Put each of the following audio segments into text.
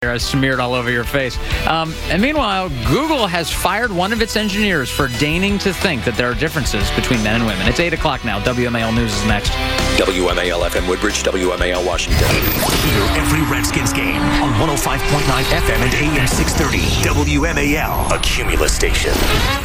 Smeared all over your face. And meanwhile, Google has fired one of its engineers for deigning to think that there are differences between men and women. It's 8 o'clock now. WMAL News is next. WMAL FM Woodbridge, WMAL Washington. Hear every Redskins game on 105.9 FM and AM 630. WMAL, a Cumulus station.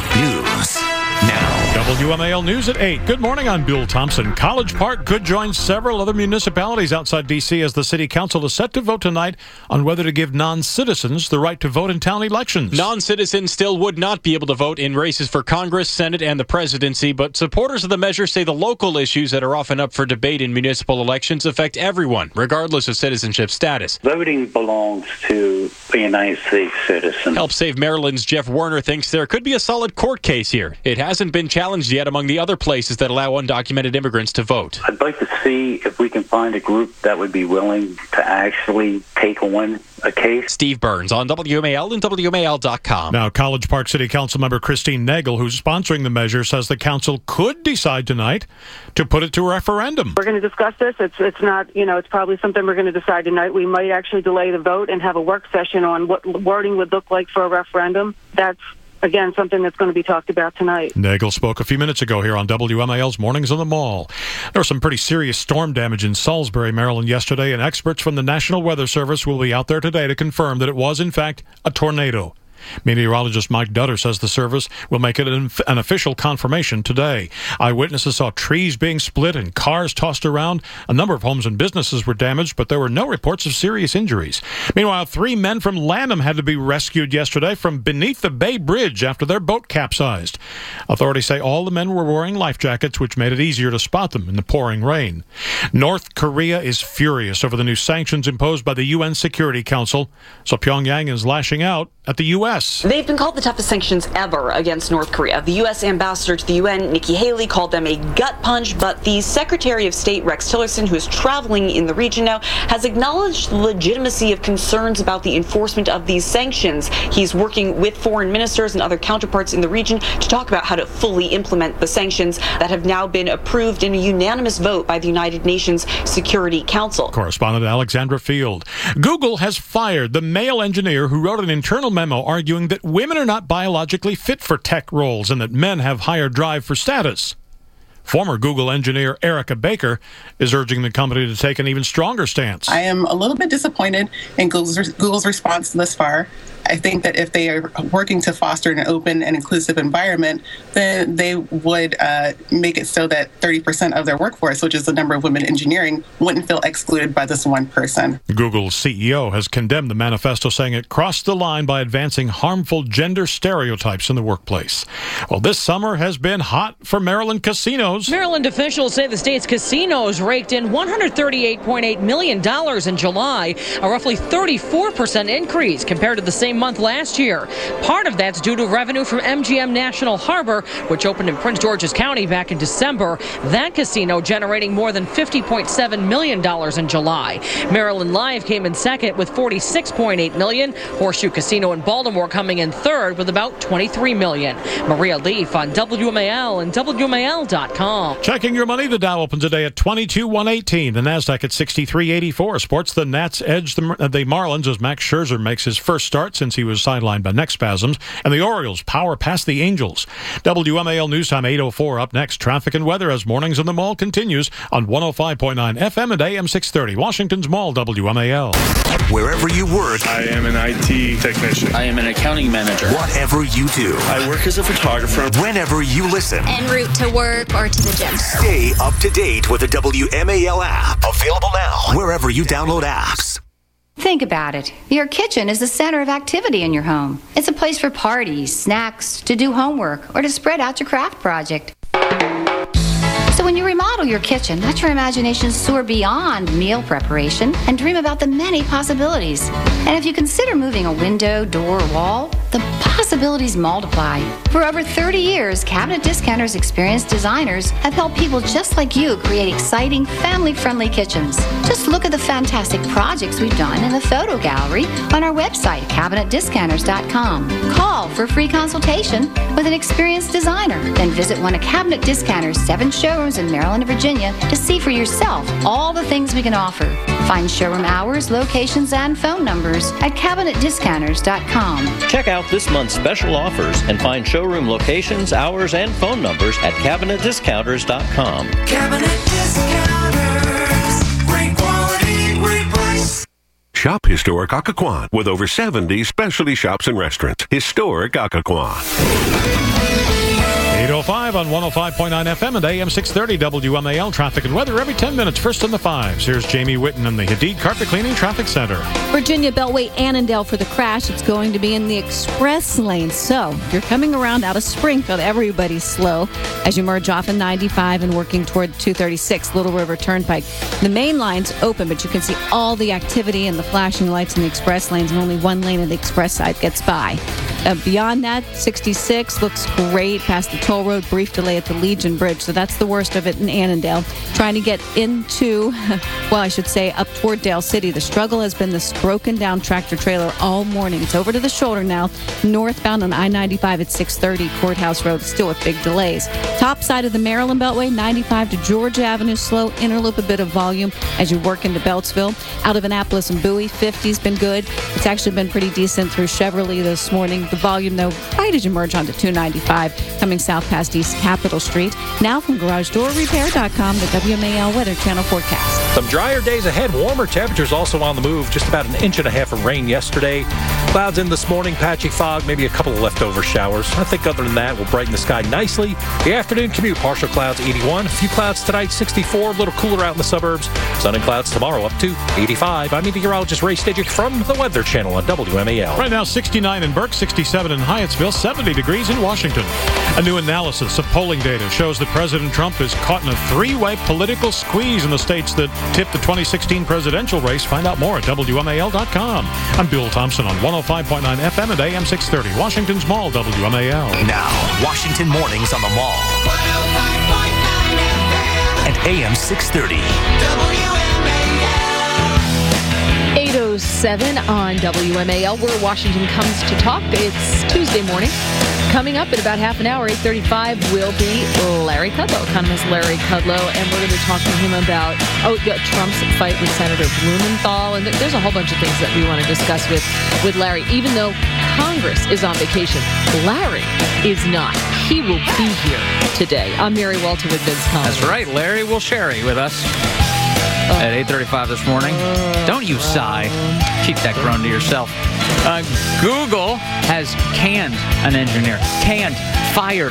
News now. WMAL News at 8. Good morning, I'm Bill Thompson. College Park could join several other municipalities outside D.C. as the city council is set to vote tonight on whether to give non-citizens the right to vote in town elections. Non-citizens still would not be able to vote in races for Congress, Senate, and the presidency, but supporters of the measure say the local issues that are often up for debate in municipal elections affect everyone, regardless of citizenship status. Voting belongs to a United States citizen. Help Save Maryland's Jeff Werner thinks there could be a solid court case here. It hasn't been challenged yet among the other places that allow undocumented immigrants to vote. I'd like to see if we can find a group that would be willing to actually take on a case. Steve Burns on WMAL and WMAL.com. Now, College Park City Council member Christine Nagel, who's sponsoring the measure, says the council could decide tonight to put it to a referendum. We're going to discuss this. It's not, it's probably something we're going to decide tonight. We might actually delay the vote and have a work session on what wording would look like for a referendum. That's again, something that's going to be talked about tonight. Nagel spoke a few minutes ago here on WMAL's Mornings on the Mall. There was some pretty serious storm damage in Salisbury, Maryland yesterday, and experts from the National Weather Service will be out there today to confirm that it was, in fact, a tornado. Meteorologist Mike Dutter says the service will make it an official confirmation today. Eyewitnesses saw trees being split and cars tossed around. A number of homes and businesses were damaged, but there were no reports of serious injuries. Meanwhile, 3 men from Lanham had to be rescued yesterday from beneath the Bay Bridge after their boat capsized. Authorities say all the men were wearing life jackets, which made it easier to spot them in the pouring rain. North Korea is furious over the new sanctions imposed by the UN Security Council, so Pyongyang is lashing out at the U.S. They've been called the toughest sanctions ever against North Korea. The U.S. ambassador to the UN, Nikki Haley, called them a gut punch, but the Secretary of State, Rex Tillerson, who is traveling in the region now, has acknowledged the legitimacy of concerns about the enforcement of these sanctions. He's working with foreign ministers and other counterparts in the region to talk about how to fully implement the sanctions that have now been approved in a unanimous vote by the United Nations Security Council. Correspondent Alexandra Field. Google has fired the male engineer who wrote an internal memo arguing that women are not biologically fit for tech roles and that men have higher drive for status. Former Google engineer Erica Baker is urging the company to take an even stronger stance. I am a little bit disappointed in Google's response thus far. I think that if they are working to foster an open and inclusive environment, then they would make it so that 30% of their workforce, which is the number of women in engineering, wouldn't feel excluded by this one person. Google's CEO has condemned the manifesto, saying it crossed the line by advancing harmful gender stereotypes in the workplace. Well, this summer has been hot for Maryland casinos. Maryland officials say the state's casinos raked in $138.8 million in July, a roughly 34% increase compared to the same month last year. Part of that's due to revenue from MGM National Harbor, which opened in Prince George's County back in December. That casino generating more than $50.7 million in July. Maryland Live came in second with $46.8 million. Horseshoe Casino in Baltimore coming in third with about $23 million. Maria Leaf on WMAL and WMAL.com. Checking your money, the Dow opens today at 22,118. The Nasdaq at 63.84. Sports, the Nats edge the Marlins as Max Scherzer makes his first start since he was sidelined by neck spasms, and the Orioles power past the Angels. WMAL News Time 8:04. Up next, traffic and weather as Mornings on the Mall continues on 105.9 FM and AM 630. Washington's Mall, WMAL. Wherever you work, I am an IT technician. I am an accounting manager. Whatever you do, I work as a photographer. Whenever you listen, en route to work or to the gym. Stay up to date with the WMAL app. Available now wherever you download apps. Think about it. Your kitchen is the center of activity in your home. It's a place for parties, snacks, to do homework, or to spread out your craft project. So when you remodel your kitchen, let your imagination soar beyond meal preparation and dream about the many possibilities. And if you consider moving a window, door, or wall, the possibilities multiply. For over 30 years, Cabinet Discounters' experienced designers have helped people just like you create exciting, family-friendly kitchens. Just look at the fantastic projects we've done in the photo gallery on our website, CabinetDiscounters.com. Call for a free consultation with an experienced designer. Then visit one of Cabinet Discounters' 7 showrooms in Maryland and Virginia to see for yourself all the things we can offer. Find showroom hours, locations, and phone numbers at CabinetDiscounters.com. Check out this month's special offers and find showroom locations, hours, and phone numbers at CabinetDiscounters.com. Cabinet Discounters. Great quality, great price. Shop Historic Occoquan with over 70 specialty shops and restaurants. Historic Occoquan. 8:05 on 105.9 FM and AM 630 WMAL. Traffic and weather every 10 minutes, first in the fives. Here's Jamie Whitten in the Hadid Carpet Cleaning Traffic Center. Virginia Beltway, Annandale for the crash. It's going to be in the express lane. So if you're coming around out of Springfield, everybody's slow as you merge off in 95 and working toward 236 Little River Turnpike. The main line's open, but you can see all the activity and the flashing lights in the express lanes, and only one lane of the express side gets by. Beyond that, 66 looks great past the toll road. Brief delay at the Legion Bridge. So that's the worst of it in Annandale. Trying to get into, well, I should say up toward Dale City. The struggle has been this broken down tractor trailer all morning. It's over to the shoulder now. Northbound on I-95 at 630 Courthouse Road, still with big delays. Top side of the Maryland Beltway, 95 to Georgia Avenue slow. Interloop a bit of volume as you work into Beltsville. Out of Annapolis and Bowie, 50's been good. It's actually been pretty decent through Cheverly this morning. The volume, though, right as you merge onto 295, coming south past East Capitol Street. Now from GarageDoorRepair.com, the WMAL Weather Channel forecast. Some drier days ahead. Warmer temperatures also on the move. Just about 1.5 inches of rain yesterday. Clouds in this morning, patchy fog, maybe a couple of leftover showers. I think other than that, we'll brighten the sky nicely. The afternoon commute, partial clouds, 81. A few clouds tonight, 64. A little cooler out in the suburbs. Sun and clouds tomorrow up to 85. I'm meteorologist Ray Stidgick from the Weather Channel on WMAL. Right now, 69 in Burke, 67 in Hyattsville, 70 degrees in Washington. A new analysis of polling data shows that President Trump is caught in a three-way political squeeze in the states that tipped the 2016 presidential race. Find out more at WMAL.com. I'm Bill Thompson on 105.9 FM and AM 630, Washington's Mall, WMAL. Now, Washington Mornings on the Mall. 105.9 FM and AM 630. WMAL. 8:07 on WMAL, where Washington comes to talk. It's Tuesday morning. Coming up in about half an hour, 8:35, will be Larry Kudlow, economist Larry Kudlow, and we're going to be talking to him about Trump's fight with Senator Blumenthal, and there's a whole bunch of things that we want to discuss with Larry. Even though Congress is on vacation, Larry is not. He will be here today. I'm Mary Walter with Vince Collins. That's right. Larry will share with us at 8:35 this morning. Don't you sigh. Keep that groan to yourself. Google has canned an engineer. Canned. Fired.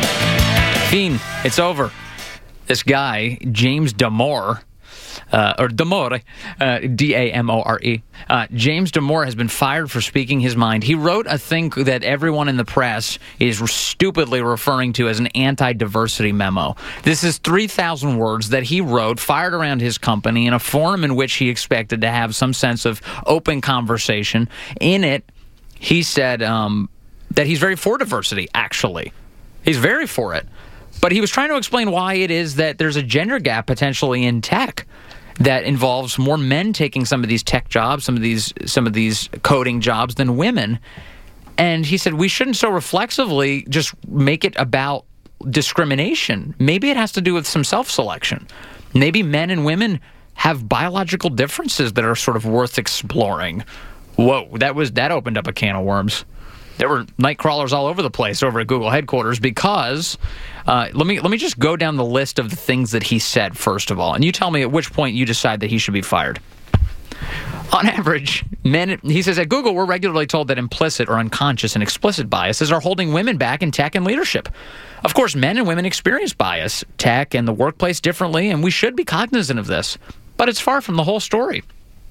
Fiend. It's over. This guy, James Damore, or Damore, D-A-M-O-R-E. James Damore has been fired for speaking his mind. He wrote a thing that everyone in the press is stupidly referring to as an anti-diversity memo. This is 3,000 words that he wrote, fired around his company in a forum in which he expected to have some sense of open conversation. In it, he said that he's very for diversity, actually. He's very for it. But he was trying to explain why it is that there's a gender gap potentially in tech that involves more men taking some of these tech jobs, some of these coding jobs than women. And he said we shouldn't so reflexively just make it about discrimination. Maybe it has to do with some self-selection. Maybe men and women have biological differences that are sort of worth exploring. Whoa, that opened up a can of worms. There were night crawlers all over the place over at Google headquarters because let me just go down the list of the things that he said, first of all, and you tell me at which point you decide that he should be fired. On average, he says, at Google, we're regularly told that implicit or unconscious and explicit biases are holding women back in tech and leadership. Of course, men and women experience bias, tech, and the workplace differently, and we should be cognizant of this. But it's far from the whole story.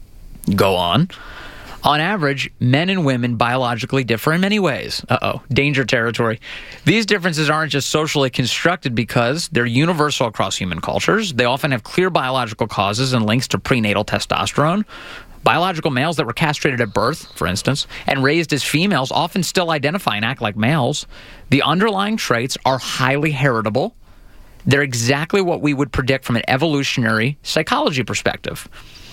Go on. On average, men and women biologically differ in many ways. Danger territory. These differences aren't just socially constructed because they're universal across human cultures. They often have clear biological causes and links to prenatal testosterone. Biological males that were castrated at birth, for instance, and raised as females often still identify and act like males. The underlying traits are highly heritable. They're exactly what we would predict from an evolutionary psychology perspective.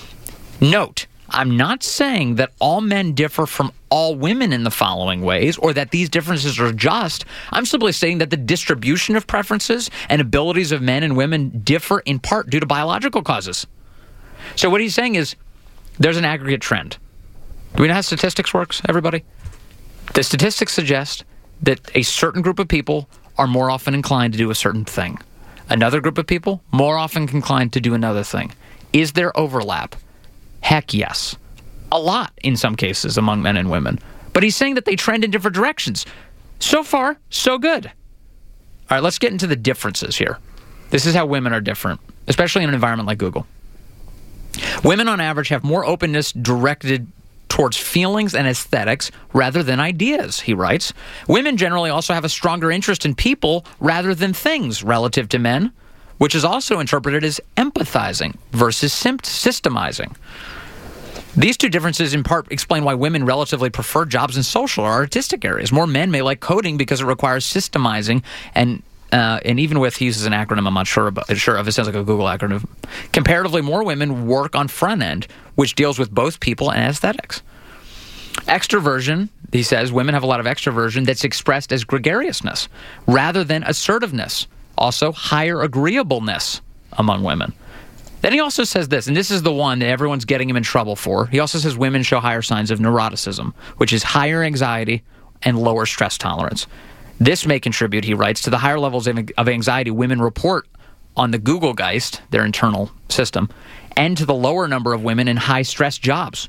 Note, I'm not saying that all men differ from all women in the following ways, or that these differences are just. I'm simply saying that the distribution of preferences and abilities of men and women differ in part due to biological causes. So what he's saying is there's an aggregate trend. Do we know how statistics works, everybody? The statistics suggest that a certain group of people are more often inclined to do a certain thing. Another group of people more often inclined to do another thing. Is there overlap? Heck yes. A lot in some cases among men and women. But he's saying that they trend in different directions. So far, so good. All right, let's get into the differences here. This is how women are different, especially in an environment like Google. Women on average have more openness directed towards feelings and aesthetics rather than ideas, he writes. Women generally also have a stronger interest in people rather than things relative to men, which is also interpreted as empathizing versus systemizing. These two differences in part explain why women relatively prefer jobs in social or artistic areas. More men may like coding because it requires systemizing, and even with, he uses an acronym I'm not sure of, it sounds like a Google acronym. Comparatively, more women work on front end, which deals with both people and aesthetics. Extroversion, he says, women have a lot of extroversion that's expressed as gregariousness rather than assertiveness. Also, higher agreeableness among women. Then he also says this, and this is the one that everyone's getting him in trouble for. He also says women show higher signs of neuroticism, which is higher anxiety and lower stress tolerance. This may contribute, he writes, to the higher levels of anxiety women report on the Google Geist, their internal system, and to the lower number of women in high-stress jobs.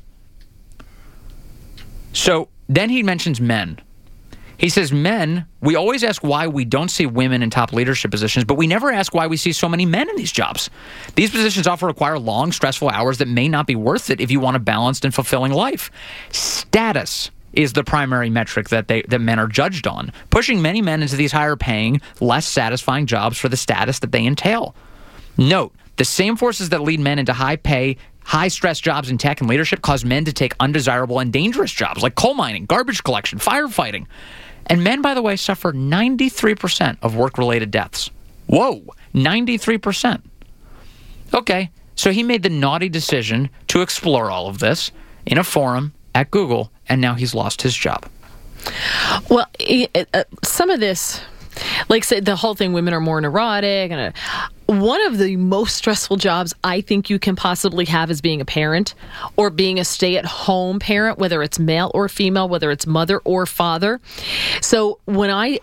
So then he mentions men. He says, men, we always ask why we don't see women in top leadership positions, but we never ask why we see so many men in these jobs. These positions often require long, stressful hours that may not be worth it if you want a balanced and fulfilling life. Status is the primary metric that men are judged on, pushing many men into these higher-paying, less satisfying jobs for the status that they entail. Note, the same forces that lead men into high-pay, high-stress jobs in tech and leadership cause men to take undesirable and dangerous jobs like coal mining, garbage collection, firefighting. And men, by the way, suffer 93% of work-related deaths. Whoa, 93%. Okay, so he made the naughty decision to explore all of this in a forum at Google, and now he's lost his job. Well, some of this, like say the whole thing, women are more neurotic, and one of the most stressful jobs I think you can possibly have is being a parent or being a stay-at-home parent, whether it's male or female, whether it's mother or father. So when I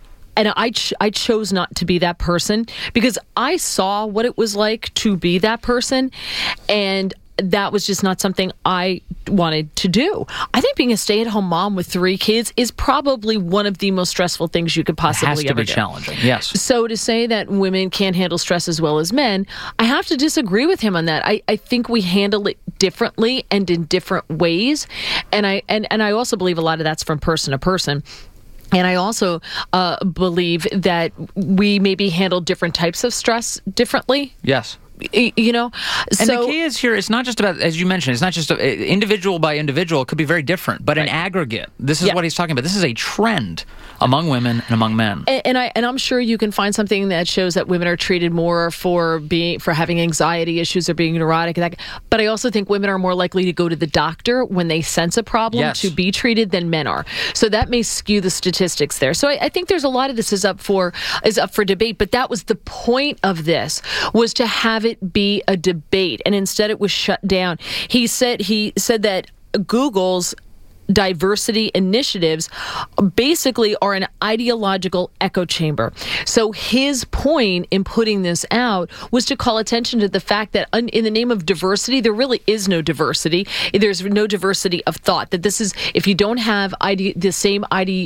chose not to be that person because I saw what it was like to be that person, and that was just not something I wanted to do. I think being a stay-at-home mom with 3 kids is probably one of the most stressful things you could possibly ever do. It has to be challenging, yes. So to say that women can't handle stress as well as men, I have to disagree with him on that. I think we handle it differently and in different ways, and I also believe a lot of that's from person to person. And I also believe that we maybe handle different types of stress differently. Yes. You know, and the key is here, it's not just about, as you mentioned, it's not just individual by individual. It could be very different, but in aggregate, this is what he's talking about. This is a trend among women and among men. And I'm sure you can find something that shows that women are treated more for having anxiety issues or being neurotic. But I also think women are more likely to go to the doctor when they sense a problem to be treated than men are. So that may skew the statistics there. So I think there's a lot of this is up for debate. But that was the point of this, was to have it be a debate, and instead it was shut down. He said that Google's diversity initiatives basically are an ideological echo chamber. So his point in putting this out was to call attention to the fact that in the name of diversity, there really is no diversity. There's no diversity of thought. That this is, if you don't have the same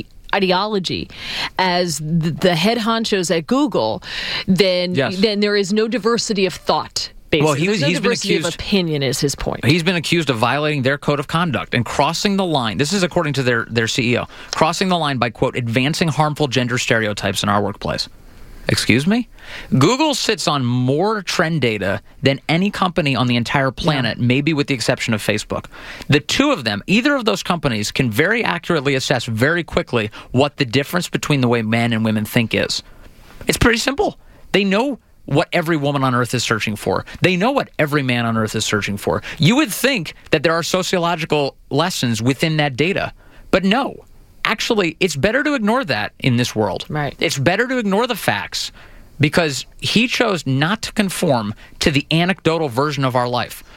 ideology as the head honchos at Google, then there is no diversity of thought. Basically. Well, he's been accused of opinion is his point. He's been accused of violating their code of conduct and crossing the line. This is according to their CEO, crossing the line by, quote, advancing harmful gender stereotypes in our workplace. Excuse me? Google sits on more trend data than any company on the entire planet, maybe with the exception of Facebook. The two of them, either of those companies, can very accurately assess very quickly what the difference between the way men and women think is. It's pretty simple. They know what every woman on earth is searching for. They know what every man on earth is searching for. You would think that there are sociological lessons within that data, but no. Actually, it's better to ignore that in this world. Right. It's better to ignore the facts because he chose not to conform to the anecdotal version of our life.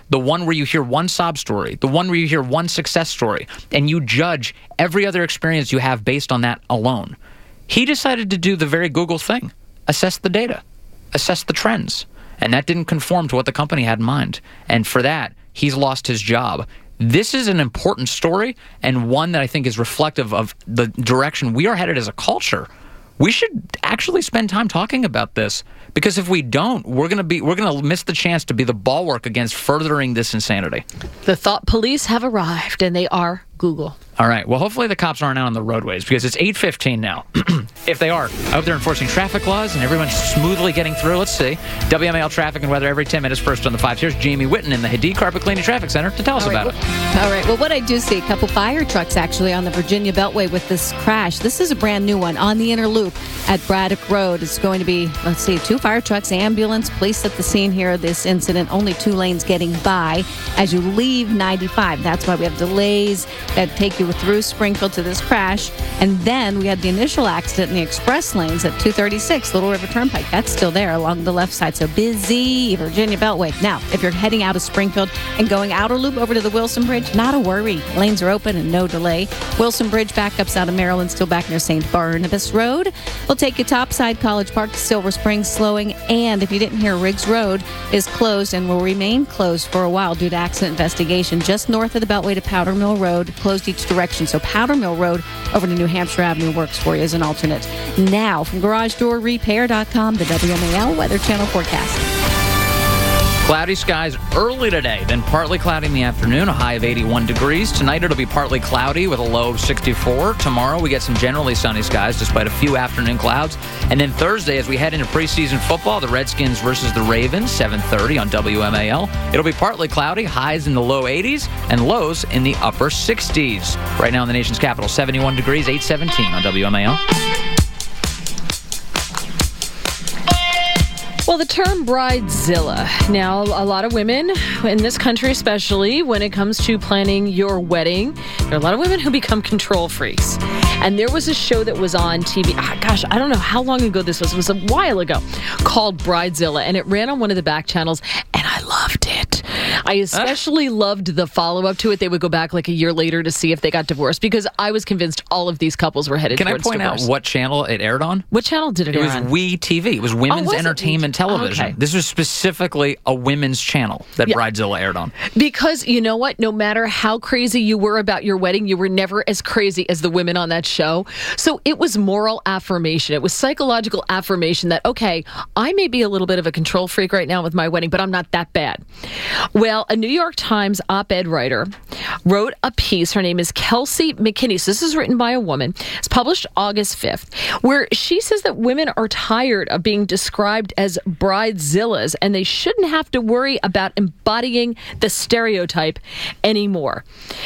the one where you hear one sob story, the one where you hear one success story, and you judge every other experience you have based on that alone. He decided to do the very Google thing, assess the data, assess the trends, and that didn't conform to what the company had in mind. And for that, he's lost his job. This is an important story, and one that I think is reflective of the direction we are headed as a culture. We should actually spend time talking about this, because if we don't, we're going to miss the chance to be the bulwark against furthering this insanity. The thought police have arrived, and they are Google. All right. Well, hopefully the cops aren't out on the roadways, because it's 8:15 now. If they are, I hope they're enforcing traffic laws and everyone's smoothly getting through. Let's see. WMAL traffic and weather every 10 minutes. First on the 5. Here's Jamie Whitten in the Hadid Carpet Cleaning Traffic Center to tell us about it. All right. Well, what I do see, a couple fire trucks actually on the Virginia Beltway with this crash. This is a brand new one on the inner loop at Braddock Road. It's going to be, let's see, 2 fire trucks, ambulance, police at the scene here of this incident. Only 2 lanes getting by as you leave 95. That's why we have delays that take you through Springfield to this crash. And then we had the initial accident in the express lanes at 236 Little River Turnpike. That's still there along the left side. So busy Virginia Beltway. Now, if you're heading out of Springfield and going outer loop over to the Wilson Bridge, not a worry. Lanes are open and no delay. Wilson Bridge backups out of Maryland, still back near St. Barnabas Road. We'll take you topside College Park to Silver Springs, slowing. And if you didn't hear, Riggs Road is closed and will remain closed for a while due to accident investigation. Just north of the Beltway to Powder Mill Road, closed each direction. So Powder Mill Road over to New Hampshire Avenue works for you as an alternate. Now, from GarageDoorRepair.com, the WMAL Weather Channel forecast. Cloudy skies early today, then partly cloudy in the afternoon, a high of 81 degrees. Tonight it'll be partly cloudy with a low of 64. Tomorrow we get some generally sunny skies despite a few afternoon clouds. And then Thursday, as we head into preseason football, the Redskins versus the Ravens, 7:30 on WMAL. It'll be partly cloudy, highs in the low 80s and lows in the upper 60s. Right now in the nation's capital, 71 degrees, 8:17 on WMAL. Well, the term bridezilla. Now, a lot of women in this country, especially when it comes to planning your wedding, there are a lot of women who become control freaks. And there was a show that was on TV. Gosh, I don't know how long ago this was. It was a while ago, called Bridezilla. And it ran on one of the back channels, and I loved it. I especially loved the follow-up to it. They would go back like a year later to see if they got divorced, because I was convinced all of these couples were headed towards divorce. Can I point out what channel it aired on? What channel did it air on? It was WE-TV. It was Women's Entertainment Television. Okay. This was specifically a women's channel that Bridezilla aired on. Because you know what? No matter how crazy you were about your wedding, you were never as crazy as the women on that show. So it was moral affirmation. It was psychological affirmation that, okay, I may be a little bit of a control freak right now with my wedding, but I'm not that bad. Well, a New York Times op-ed writer wrote a piece. Her name is Kelsey McKinney. So this is written by a woman. It's published August 5th, where she says that women are tired of being described as bridezillas, and they shouldn't have to worry about embodying the stereotype anymore.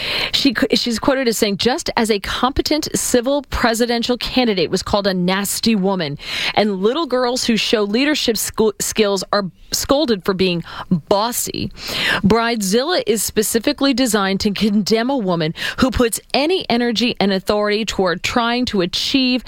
She's quoted as saying, just as a competent civil presidential candidate was called a nasty woman, and little girls who show leadership skills are scolded for being bossy, Bridezilla is specifically designed to condemn a woman who puts any energy and authority toward trying to achieve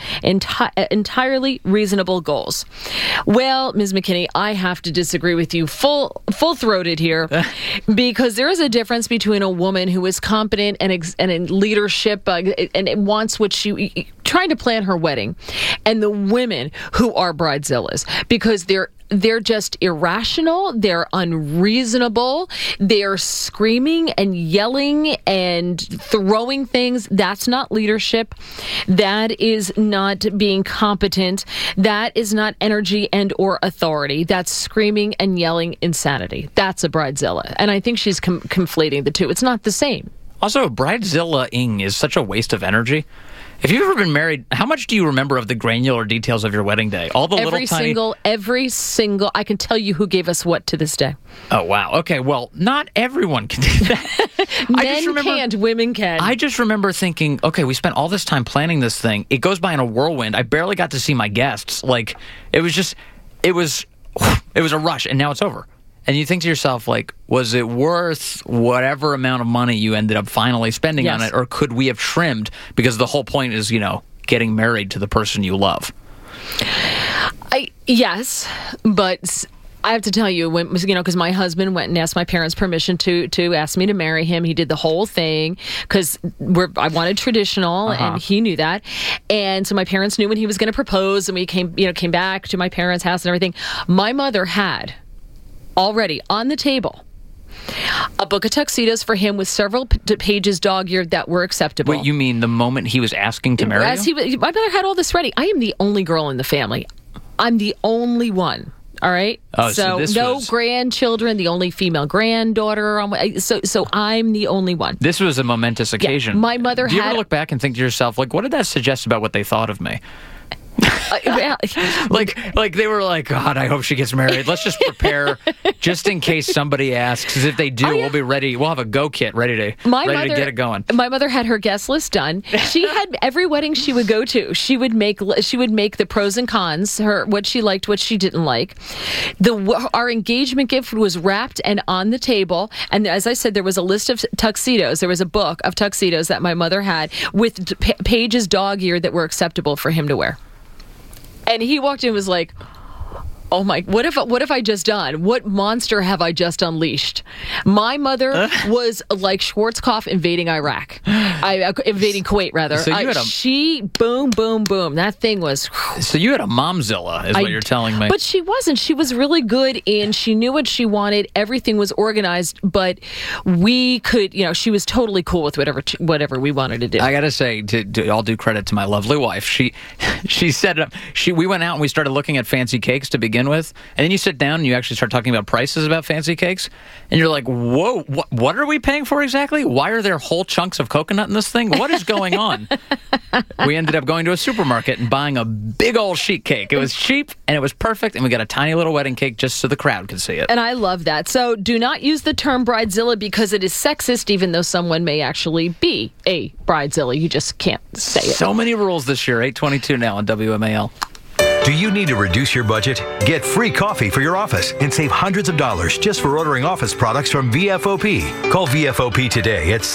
entirely reasonable goals. Well, Ms. McKinney, I have to disagree with you full-throated here, because there is a difference between a woman who is competent and in leadership and wants what she trying to plan her wedding, and the women who are bridezillas, because they're just irrational, they're unreasonable, they're screaming and yelling and throwing things. That's not leadership. That is not being competent. That is not energy and or authority. That's screaming and yelling insanity. That's a bridezilla. And I think she's conflating the two. It's not the same. Also, bridezilla-ing is such a waste of energy. If you've ever been married, how much do you remember of the granular details of your wedding day? All the every single, I can tell you who gave us what to this day. Oh, wow. Okay, well, not everyone can do that. Men can't, women can. I just remember thinking, okay, we spent all this time planning this thing. It goes by in a whirlwind. I barely got to see my guests. Like, it was a rush, and now it's over. And you think to yourself, like, was it worth whatever amount of money you ended up finally spending on it, or could we have trimmed? Because the whole point is, getting married to the person you love. Yes, but I have to tell you, when, because my husband went and asked my parents permission to ask me to marry him. He did the whole thing because I wanted traditional, and he knew that. And so my parents knew when he was going to propose, and we came back to my parents' house and everything. My mother had already on the table a book of tuxedos for him with several pages dog-eared that were acceptable. Wait, you mean the moment he was asking to marry you? My mother had all this ready. I am the only girl in the family. I'm the only one. All right. Oh, so this no was... grandchildren, the only female granddaughter. So I'm the only one. This was a momentous occasion. Yeah, my mother Do you ever look back and think to yourself, like, what did that suggest about what they thought of me? like they were like, God, I hope she gets married. Let's just prepare just in case somebody asks. Because if they do, we'll be ready. We'll have a go kit ready to get it going. My mother had her guest list done. She had every wedding she would go to. She would make the pros and cons, what she liked, what she didn't like. Our engagement gift was wrapped and on the table. And as I said, there was a list of tuxedos. There was a book of tuxedos that my mother had with pages dog-eared that were acceptable for him to wear. And he walked in and was like, oh my, what have I just done? What monster have I just unleashed? My mother was like Schwarzkopf invading Iraq. Invading Kuwait, rather. So boom, boom, boom. That thing was... So you had a momzilla, is what you're telling me. But she wasn't. She was really good, and she knew what she wanted. Everything was organized, but we could, she was totally cool with whatever we wanted to do. I got to say, I'll do credit to my lovely wife. She set it up. We went out and we started looking at fancy cakes to begin with, and then you sit down and you actually start talking about prices about fancy cakes, and you're like, whoa, what are we paying for exactly? Why are there whole chunks of coconut in this thing? What is going on? We ended up going to a supermarket and buying a big old sheet cake. It was cheap and it was perfect, and we got a tiny little wedding cake just so the crowd could see it. And I love that. So do not use the term bridezilla because it is sexist, even though someone may actually be a bridezilla. You just can't say it. So many rules this year. 8:22 now on WMAL. Do you need to reduce your budget? Get free coffee for your office and save hundreds of dollars just for ordering office products from VFOP. Call VFOP today at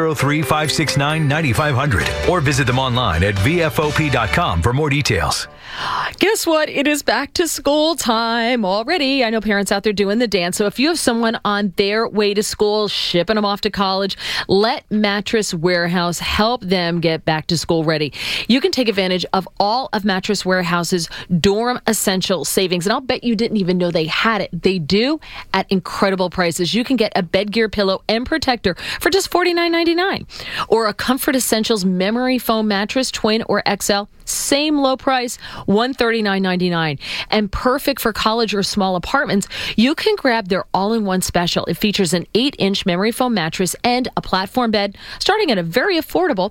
703-569-9500 or visit them online at VFOP.com for more details. Guess what? It is back to school time already. I know parents out there doing the dance. So if you have someone on their way to school, shipping them off to college, let Mattress Warehouse help them get back to school ready. You can take advantage of all of Mattress Warehouse's dorm essential savings. And I'll bet you didn't even know they had it. They do at incredible prices. You can get a bed gear pillow and protector for just $49.99. Or a Comfort Essentials memory foam mattress, twin or XL. Same low price, $139.99. And perfect for college or small apartments, you can grab their all-in-one special. It features an 8-inch memory foam mattress and a platform bed, starting at a very affordable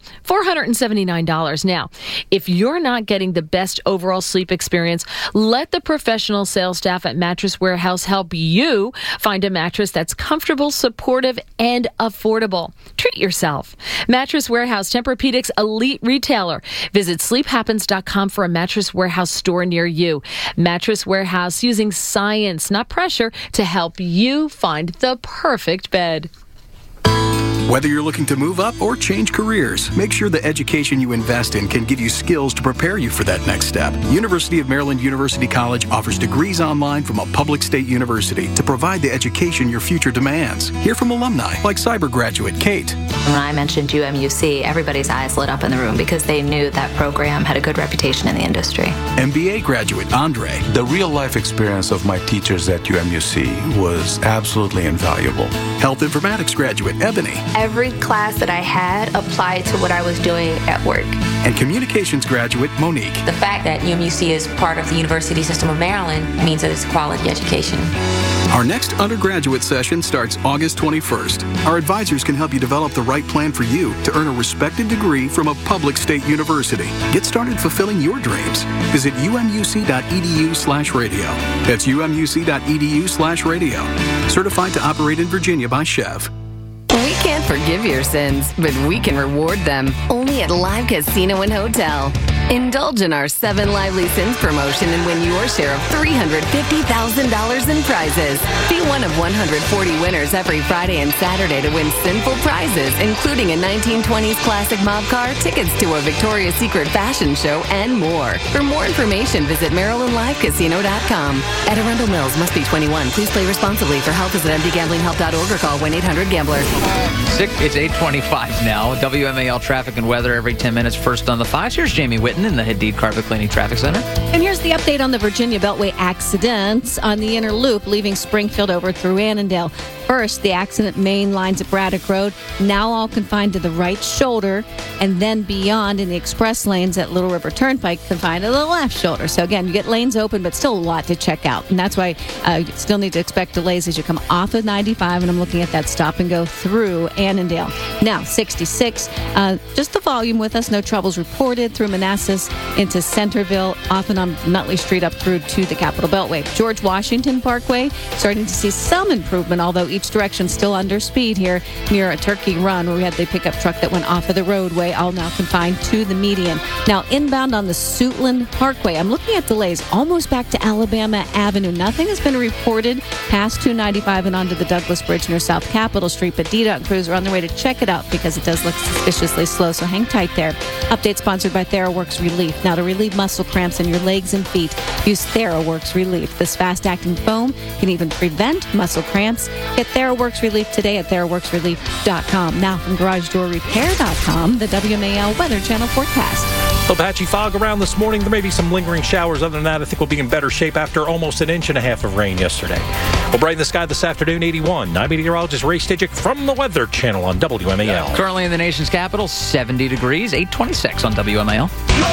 $479. Now, if you're not getting the best overall sleep experience, let the professional sales staff at Mattress Warehouse help you find a mattress that's comfortable, supportive, and affordable. Treat yourself. Mattress Warehouse, Tempur-Pedic's elite retailer. Visit sleephappens.com for a Mattress Warehouse store near you. Mattress Warehouse, using science, not pressure, to help you find the perfect bed. Whether you're looking to move up or change careers, make sure the education you invest in can give you skills to prepare you for that next step. University of Maryland University College offers degrees online from a public state university to provide the education your future demands. Hear from alumni like cyber graduate Kate. When I mentioned UMUC, everybody's eyes lit up in the room because they knew that program had a good reputation in the industry. MBA graduate Andre. The real-life experience of my teachers at UMUC was absolutely invaluable. Health informatics graduate Ebony. Every class that I had applied to what I was doing at work. And communications graduate Monique. The fact that UMUC is part of the University System of Maryland means that it's a quality education. Our next undergraduate session starts August 21st. Our advisors can help you develop the right plan for you to earn a respected degree from a public state university. Get started fulfilling your dreams. Visit umUC.edu/radio. That's umUC.edu/radio. Certified to operate in Virginia by Chev. We can't forgive your sins, but we can reward them. Only at Live Casino and Hotel. Indulge in our 7 Lively Sins promotion and win your share of $350,000 in prizes. Be one of 140 winners every Friday and Saturday to win sinful prizes, including a 1920s classic mob car, tickets to a Victoria's Secret fashion show, and more. For more information, visit MarylandLiveCasino.com. At Arundel Mills, must be 21. Please play responsibly. For help, visit mdgamblinghelp.org or call 1-800-GAMBLER. It's 8:25 now. WMAL traffic and weather every 10 minutes. First on the 5s. Here's Jamie Whitten in the Hadid Carpet Cleaning Traffic Center. And here's the update on the Virginia Beltway accidents on the inner loop leaving Springfield over through Annandale. First, the accident main lines at Braddock Road, now all confined to the right shoulder, and then beyond in the express lanes at Little River Turnpike confined to the left shoulder. So again, you get lanes open, but still a lot to check out. And that's why you still need to expect delays as you come off of 95, and I'm looking at that stop and go through Annandale. Now, 66, just the volume with us, no troubles reported through Manassas into Centerville, off and on Nutley Street up through to the Capitol Beltway. George Washington Parkway, starting to see some improvement, although each direction still under speed here near a Turkey Run, where we had the pickup truck that went off of the roadway, all now confined to the median. Now, inbound on the Suitland Parkway, I'm looking at delays almost back to Alabama Avenue. Nothing has been reported past 295 and onto the Douglas Bridge near South Capitol Street, but DDOT crews are on their way to check it out because it does look suspiciously slow, so hang tight there. Update sponsored by TheraWorks Relief. Now, to relieve muscle cramps in your legs and feet, use TheraWorks Relief. This fast-acting foam can even prevent muscle cramps. Get TheraWorks Relief today at TheraWorksRelief.com. Now from GarageDoorRepair.com, the WMAL Weather Channel forecast. Little patchy fog around this morning. There may be some lingering showers. Other than that, I think we'll be in better shape after almost 1.5 inches of rain yesterday. We'll brighten the sky this afternoon, 81. I'm meteorologist Ray Stidgick from the Weather Channel on WMAL. Currently in the nation's capital, 70 degrees, 826 on WMAL.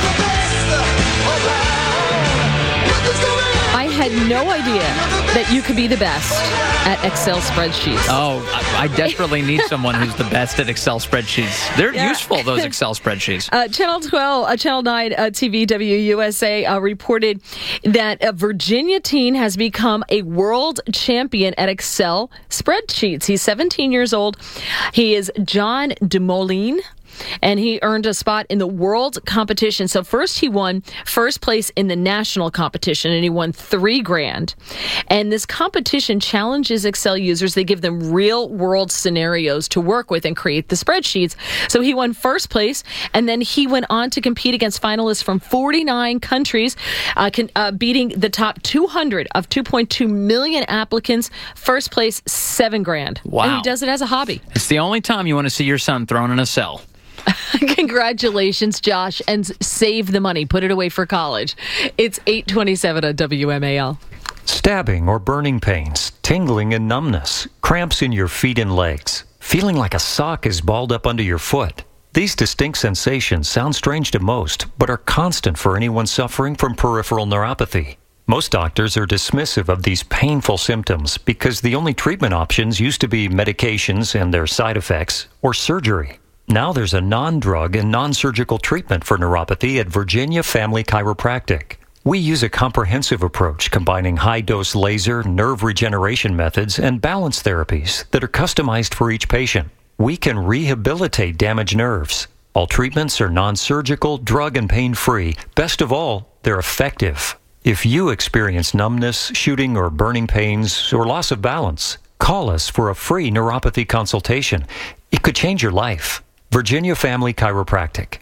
I had no idea that you could be the best at Excel spreadsheets. Oh, I desperately need someone who's the best at Excel spreadsheets. They're useful, those Excel spreadsheets. Channel 12, Channel 9 TV WUSA reported that a Virginia teen has become a world champion at Excel spreadsheets. He's 17 years old. He is John DeMoline, and he earned a spot in the world competition. So first he won first place in the national competition, and he won $3,000. And this competition challenges Excel users. They give them real world scenarios to work with and create the spreadsheets. So he won first place, and then he went on to compete against finalists from 49 countries, beating the top 200 of 2.2 million applicants. First place, $7,000. Wow. And he does it as a hobby. It's the only time you want to see your son thrown in a cell. Congratulations, Josh, and save the money. Put it away for college. It's 8:27 on WMAL. Stabbing or burning pains, tingling and numbness, cramps in your feet and legs, feeling like a sock is balled up under your foot. These distinct sensations sound strange to most, but are constant for anyone suffering from peripheral neuropathy. Most doctors are dismissive of these painful symptoms because the only treatment options used to be medications and their side effects or surgery. Now there's a non-drug and non-surgical treatment for neuropathy at Virginia Family Chiropractic. We use a comprehensive approach combining high-dose laser, nerve regeneration methods, and balance therapies that are customized for each patient. We can rehabilitate damaged nerves. All treatments are non-surgical, drug and pain-free. Best of all, they're effective. If you experience numbness, shooting or burning pains, or loss of balance, call us for a free neuropathy consultation. It could change your life. Virginia Family Chiropractic,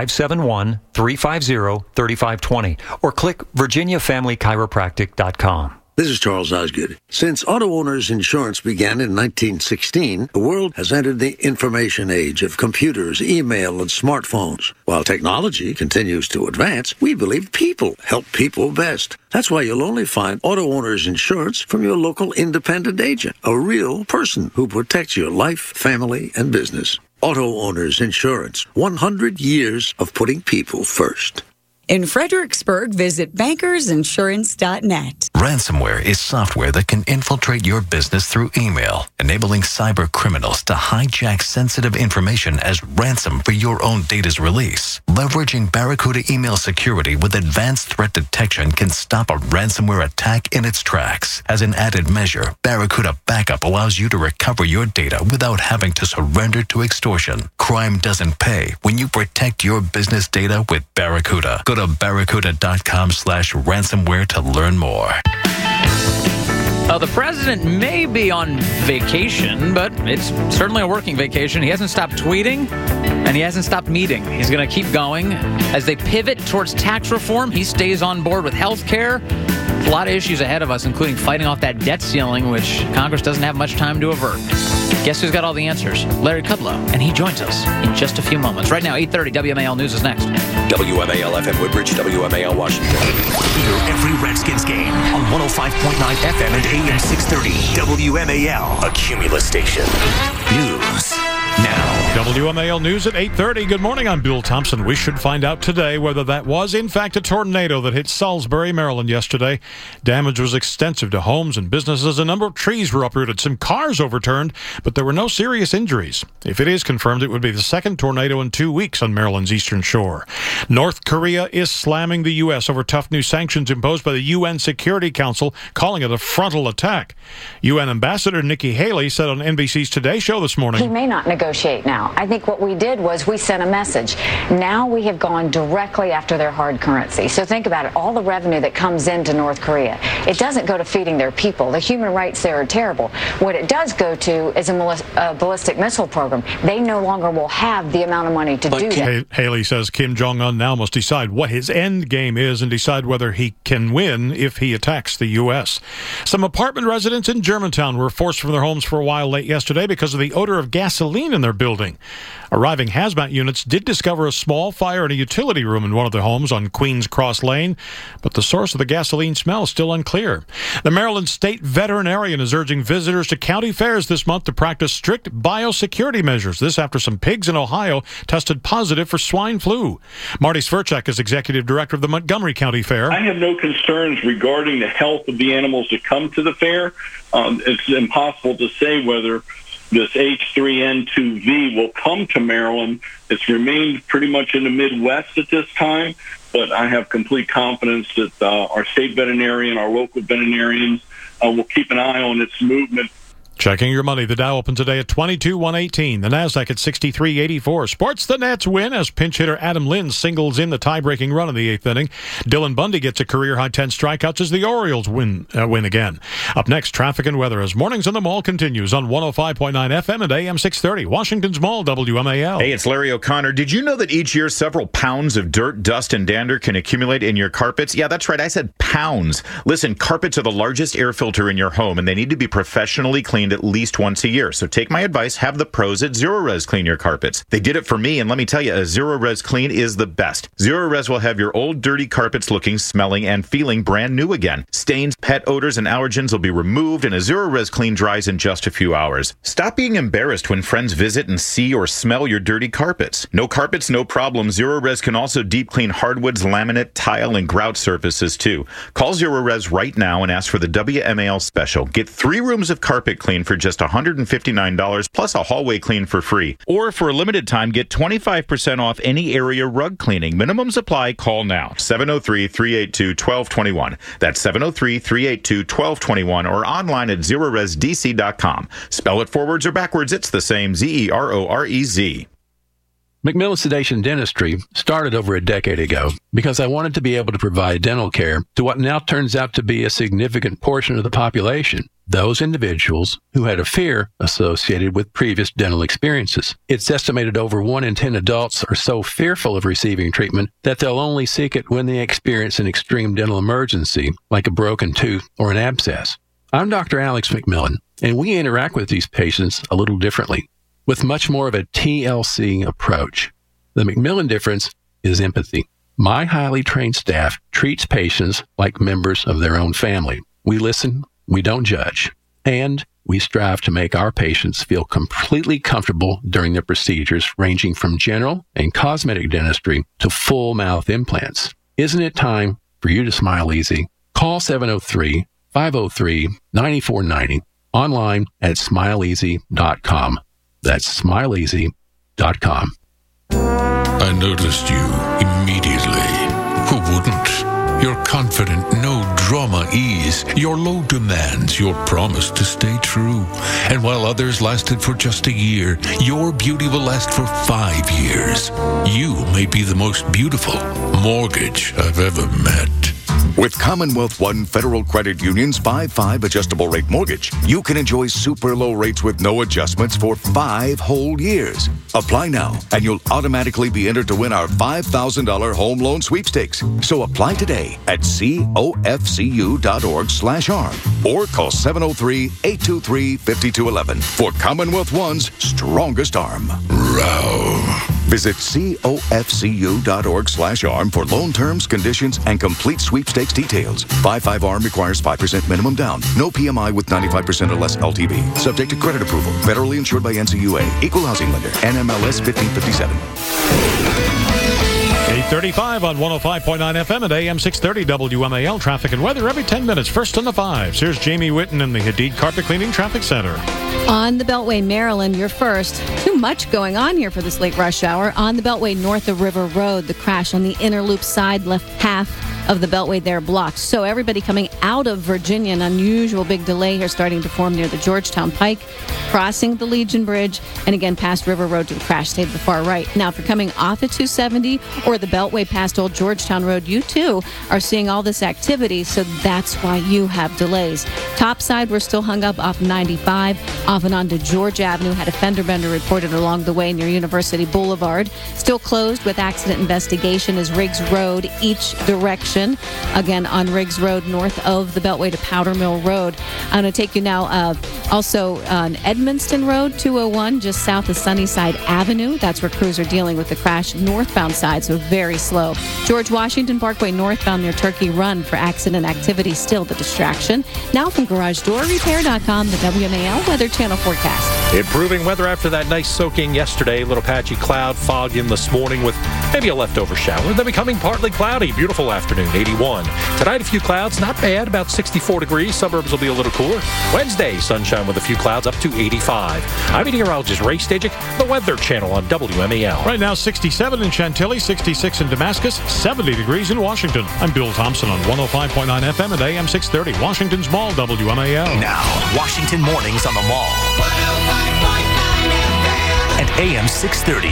571-350-3520, or click virginiafamilychiropractic.com. This is Charles Osgood. Since auto owners insurance began in 1916, the world has entered the information age of computers, email, and smartphones. While technology continues to advance, we believe people help people best. That's why you'll only find auto owners insurance from your local independent agent, a real person who protects your life, family, and business. Auto Owners Insurance, 100 years of putting people first. In Fredericksburg, visit bankersinsurance.net. Ransomware is software that can infiltrate your business through email, enabling cyber criminals to hijack sensitive information as ransom for your own data's release. Leveraging Barracuda email security with advanced threat detection can stop a ransomware attack in its tracks. As an added measure, Barracuda Backup allows you to recover your data without having to surrender to extortion. Crime doesn't pay when you protect your business data with Barracuda. Go to barracuda.com/ransomware to learn more. The president may be on vacation, but it's certainly a working vacation. He hasn't stopped tweeting, and he hasn't stopped meeting. He's going to keep going. As they pivot towards tax reform, he stays on board with health care. A lot of issues ahead of us, including fighting off that debt ceiling, which Congress doesn't have much time to avert. Guess who's got all the answers? Larry Kudlow, and he joins us in just a few moments. Right now, 8:30, WMAL News is next. WMAL FM Woodbridge, WMAL Washington. Hear every Redskins game on 105.9 FM and AM 630. WMAL, a Cumulus station. News now. WMAL News at 8:30. Good morning, I'm Bill Thompson. We should find out today whether that was, in fact, a tornado that hit Salisbury, Maryland yesterday. Damage was extensive to homes and businesses. A number of trees were uprooted, some cars overturned, but there were no serious injuries. If it is confirmed, it would be the second tornado in 2 weeks on Maryland's eastern shore. North Korea is slamming the U.S. over tough new sanctions imposed by the UN Security Council, calling it a frontal attack. UN Ambassador Nikki Haley said on NBC's Today Show this morning, "He may not negotiate now. I think what we did was we sent a message. Now we have gone directly after their hard currency. So think about it. All the revenue that comes into North Korea, it doesn't go to feeding their people. The human rights there are terrible. What it does go to is a ballistic missile program. They no longer will have the amount of money to do that." Haley says Kim Jong-un now must decide what his end game is and decide whether he can win if he attacks the U.S. Some apartment residents in Germantown were forced from their homes for a while late yesterday because of the odor of gasoline in their building. Arriving hazmat units did discover a small fire in a utility room in one of the homes on Queens Cross Lane, but the source of the gasoline smell is still unclear. The Maryland State Veterinarian is urging visitors to county fairs this month to practice strict biosecurity measures. This after some pigs in Ohio tested positive for swine flu. Marty Sverchek is executive director of the Montgomery County Fair. I have no concerns regarding the health of the animals that come to the fair. It's impossible to say whether this H3N2V will come to Maryland. It's remained pretty much in the Midwest at this time, but I have complete confidence that our state veterinarian, our local veterinarians will keep an eye on its movement. Checking your money, the Dow opened today at 22,118. The Nasdaq at 63.84. Sports, the Nats win as pinch hitter Adam Lynn singles in the tie-breaking run in the eighth inning. Dylan Bundy gets a career-high 10 strikeouts as the Orioles win again. Up next, traffic and weather as Mornings on the Mall continues on 105.9 FM and AM 630. Washington's Mall, WMAL. Hey, it's Larry O'Connor. Did you know that each year several pounds of dirt, dust, and dander can accumulate in your carpets? Yeah, that's right. I said pounds. Listen, carpets are the largest air filter in your home, and they need to be professionally cleaned at least once a year. So take my advice, have the pros at Zerorez clean your carpets. They did it for me, and let me tell you, a Zerorez clean is the best. Zerorez will have your old dirty carpets looking, smelling, and feeling brand new again. Stains, pet odors, and allergens will be removed, and a Zerorez clean dries in just a few hours. Stop being embarrassed when friends visit and see or smell your dirty carpets. No carpets, no problem. Zerorez can also deep clean hardwoods, laminate, tile, and grout surfaces too. Call Zerorez right now and ask for the WMAL special. Get 3 rooms of carpet clean for just $159 plus a hallway clean for free. Or for a limited time, get 25% off any area rug cleaning. Minimums apply. Call now. 703-382-1221. That's 703-382-1221 or online at ZerorezDC.com. Spell it forwards or backwards, it's the same. Zerorez. McMillan Sedation Dentistry started over a decade ago because I wanted to be able to provide dental care to what now turns out to be a significant portion of the population, those individuals who had a fear associated with previous dental experiences. It's estimated over 1 in 10 adults are so fearful of receiving treatment that they'll only seek it when they experience an extreme dental emergency, like a broken tooth or an abscess. I'm Dr. Alex McMillan, and we interact with these patients a little differently, with much more of a TLC approach. The McMillan difference is empathy. My highly trained staff treats patients like members of their own family. We listen, we don't judge, and we strive to make our patients feel completely comfortable during their procedures, ranging from general and cosmetic dentistry to full mouth implants. Isn't it time for you to smile easy? Call 703-503-9490. Online at smileeasy.com. That's smileeasy.com. I noticed you immediately. Who wouldn't? Your confident, no drama ease, your low demands, your promise to stay true. And while others lasted for just a year, your beauty will last for 5 years. You may be the most beautiful mortgage I've ever met. With Commonwealth One Federal Credit Union's 5/5 adjustable rate mortgage, you can enjoy super low rates with no adjustments for 5 whole years. Apply now, and you'll automatically be entered to win our $5,000 home loan sweepstakes. So apply today at cofcu.org/arm or call 703-823-5211 for Commonwealth One's strongest arm. Row. Visit cofcu.org/arm for loan terms, conditions, and complete sweepstakes details. 5/5 ARM requires 5% minimum down. No PMI with 95% or less LTV. Subject to credit approval. Federally insured by NCUA. Equal housing lender. NMLS 1557. 8:35 on 105.9 FM and AM 630 WMAL. Traffic and weather every 10 minutes. First on the 5s. Here's Jamie Whitten in the Hadid Carpet Cleaning Traffic Center. On the Beltway, Maryland, you're first. Too much going on here for this late rush hour. On the Beltway north of River Road, the crash on the inner loop side left half of the Beltway there blocked. So everybody coming out of Virginia, an unusual big delay here starting to form near the Georgetown Pike, crossing the Legion Bridge, and again past River Road to the crash, stay to the far right. Now, if you're coming off at 270 or the Beltway past Old Georgetown Road, you too are seeing all this activity, so that's why you have delays. Topside, we're still hung up off 95, off and on to George Avenue, had a fender bender reported along the way near University Boulevard. Still closed with accident investigation is Riggs Road, each direction. Again, on Riggs Road, north of the Beltway to Powder Mill Road. I'm going to take you now also on Edmonston Road, 201, just south of Sunnyside Avenue. That's where crews are dealing with the crash northbound side, so very slow. George Washington Parkway northbound near Turkey Run for accident activity, still the distraction. Now from GarageDoorRepair.com, the WMAL Weather Channel forecast. Improving weather after that nice soaking yesterday. A little patchy cloud fog in this morning with maybe a leftover shower. Then becoming partly cloudy. Beautiful afternoon, 81. Tonight, a few clouds. Not bad, about 64 degrees. Suburbs will be a little cooler. Wednesday, sunshine with a few clouds up to 85. I'm meteorologist Ray Stajic, the Weather Channel on WMAL. Right now, 67 in Chantilly, 66 in Damascus, 70 degrees in Washington. I'm Bill Thompson on 105.9 FM and AM 630, Washington's Mall, WMAL. Now, Washington Mornings on the Mall. 105.9 FM and AM 630.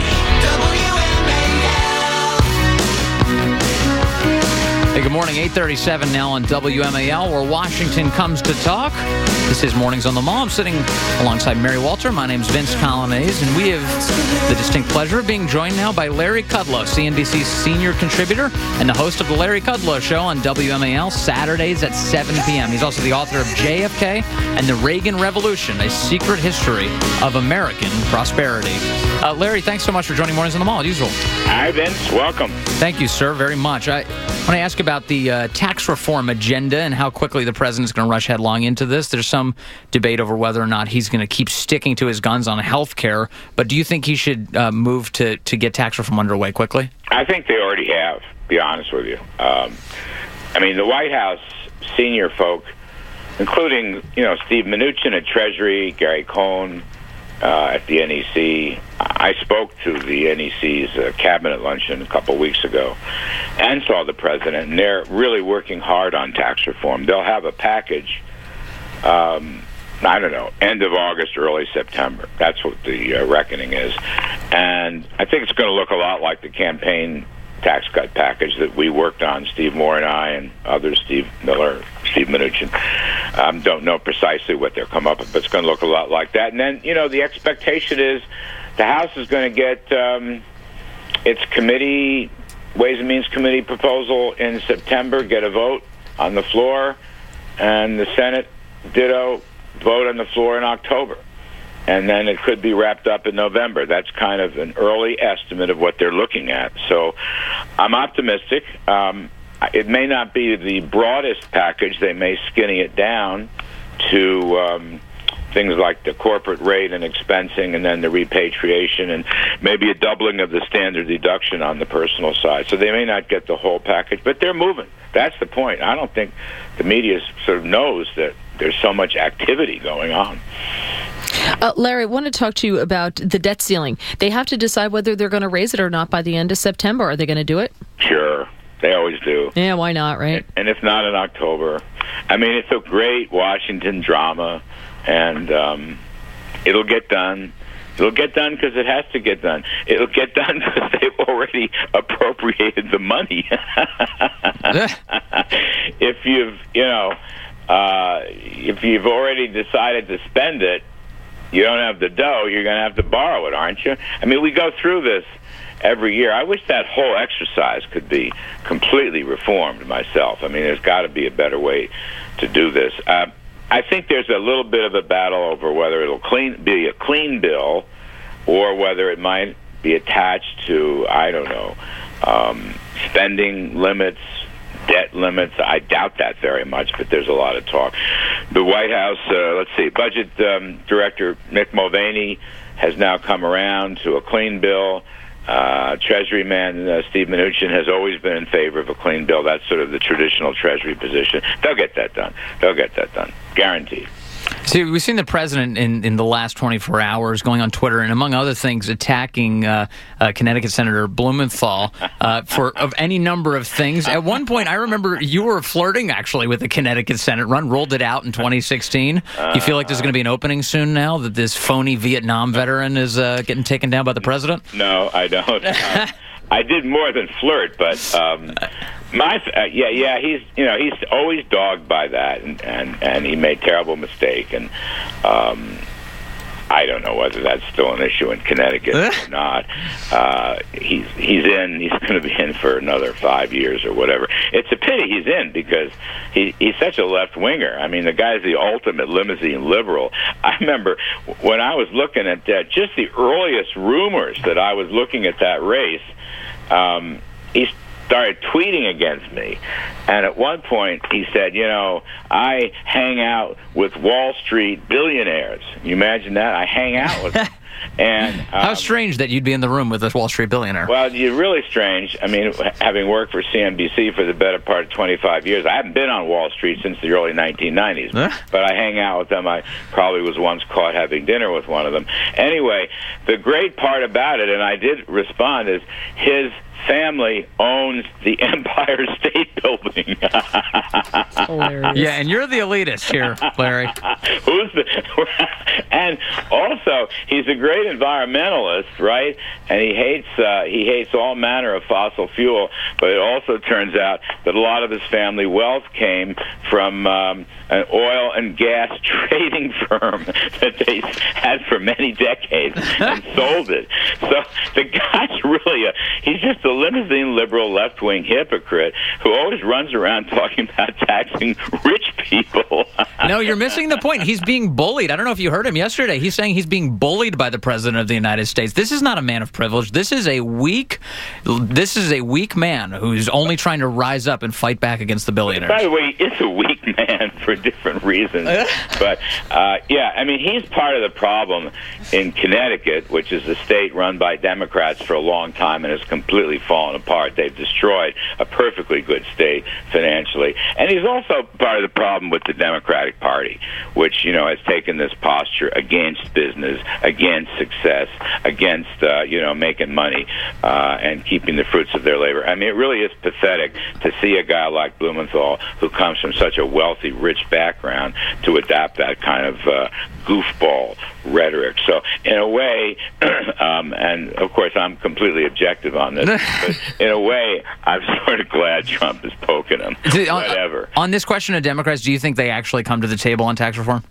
Hey, good morning. 8:37 now on WMAL, where Washington comes to talk. This is Mornings on the Mall. I'm sitting alongside Mary Walter. My name's Vince Colonnese, and we have the distinct pleasure of being joined now by Larry Kudlow, CNBC's senior contributor and the host of the Larry Kudlow Show on WMAL, Saturdays at 7 p.m. He's also the author of JFK and the Reagan Revolution, a secret history of American prosperity. Larry, thanks so much for joining Mornings on the Mall, as usual. Hi, Vince. Welcome. Thank you, sir, very much. I want to ask about the tax reform agenda and how quickly the president's going to rush headlong into this. There's some debate over whether or not he's going to keep sticking to his guns on health care, but do you think he should move to get tax reform underway quickly? I think they already have, to be honest with you. I mean, the White House senior folk, including, Steve Mnuchin at Treasury, Gary Cohn at the NEC. I spoke to the NEC's cabinet luncheon a couple weeks ago and saw the president, and they're really working hard on tax reform. They'll have a package, I don't know, end of August, early September. That's what the reckoning is. And I think it's going to look a lot like the campaign tax cut package that we worked on, Steve Moore and I and others, Steve Miller, Steve Mnuchin. Don't know precisely what they'll come up with, but it's going to look a lot like that. And then, the expectation is the House is going to get its committee, Ways and Means Committee proposal in September, get a vote on the floor, and the Senate, ditto, vote on the floor in October. And then it could be wrapped up in November. That's kind of an early estimate of what they're looking at. So I'm optimistic. It may not be the broadest package. They may skinny it down to things like the corporate rate and expensing, and then the repatriation, and maybe a doubling of the standard deduction on the personal side. So they may not get the whole package, but they're moving. That's the point. I don't think the media sort of knows that there's so much activity going on. Larry, I want to talk to you about the debt ceiling. They have to decide whether they're going to raise it or not by the end of September. Are they going to do it? Sure. They always do. Yeah, why not, right? And if not in October. I mean, it's a great Washington drama, and it'll get done. It'll get done because it has to get done. It'll get done because they've already appropriated the money. If you've already decided to spend it, you don't have the dough, you're going to have to borrow it, aren't you? I mean, we go through this every year. I wish that whole exercise could be completely reformed myself. I mean, there's got to be a better way to do this. I think there's a little bit of a battle over whether it'll be a clean bill or whether it might be attached to, I don't know, spending limits, debt limits. I doubt that very much, but there's a lot of talk. The White House, Budget Director Mick Mulvaney has now come around to a clean bill. Treasury man Steve Mnuchin has always been in favor of a clean bill. That's sort of the traditional Treasury position. They'll get that done. Guaranteed. See, we've seen the president in the last 24 hours going on Twitter and, among other things, attacking Connecticut Senator Blumenthal of any number of things. At one point, I remember you were flirting, actually, with the Connecticut Senate run, rolled it out in 2016. You feel like there's going to be an opening soon now that this phony Vietnam veteran is getting taken down by the president? No, I don't. I did more than flirt, but he's always dogged by that, and he made terrible mistake, and I don't know whether that's still an issue in Connecticut or not. He's going to be in for another 5 years or whatever. It's a pity he's in because he's such a left winger. I mean, the guy's the ultimate limousine liberal. I remember when I was looking at just the earliest rumors that I was looking at that race. He started tweeting against me, and at one point he said, I hang out with Wall Street billionaires. You imagine that? I hang out with them. And how strange that you'd be in the room with a Wall Street billionaire. Well, you're really strange. I mean, having worked for CNBC for the better part of 25 years, I haven't been on Wall Street since the early 1990s, but I hang out with them. I probably was once caught having dinner with one of them. Anyway, the great part about it, and I did respond, is his family owns the Empire State Building. Yeah, and you're the elitist here, Larry. And also, he's a great environmentalist, right? And he hates all manner of fossil fuel. But it also turns out that a lot of his family wealth came from an oil and gas trading firm that they had for many decades and sold it. So the guy's really he's just a limousine liberal left-wing hypocrite who always runs around talking about taxing rich people. No, you're missing the point. He's being bullied. I don't know if you heard him yesterday. He's saying he's being bullied by the president of the United States. This is not a man of privilege. This is a weak man who's only trying to rise up and fight back against the billionaires. By the way, he is a weak man for different reasons. But, I mean, he's part of the problem in Connecticut, which is a state run by Democrats for a long time and has completely fallen apart. They've destroyed a perfectly good state financially. And he's also part of the problem with the Democratic Party, which, has taken this posture against business, against success, against, making money and keeping the fruits of their labor. I mean, it really is pathetic to see a guy like Blumenthal, who comes from such a wealthy, rich background, to adapt that kind of goofball rhetoric. So, in a way, and of course I'm completely objective on this, but in a way, I'm sort of glad Trump is poking him. Whatever. On this question of Democrats, do you think they actually come to the table on tax reform?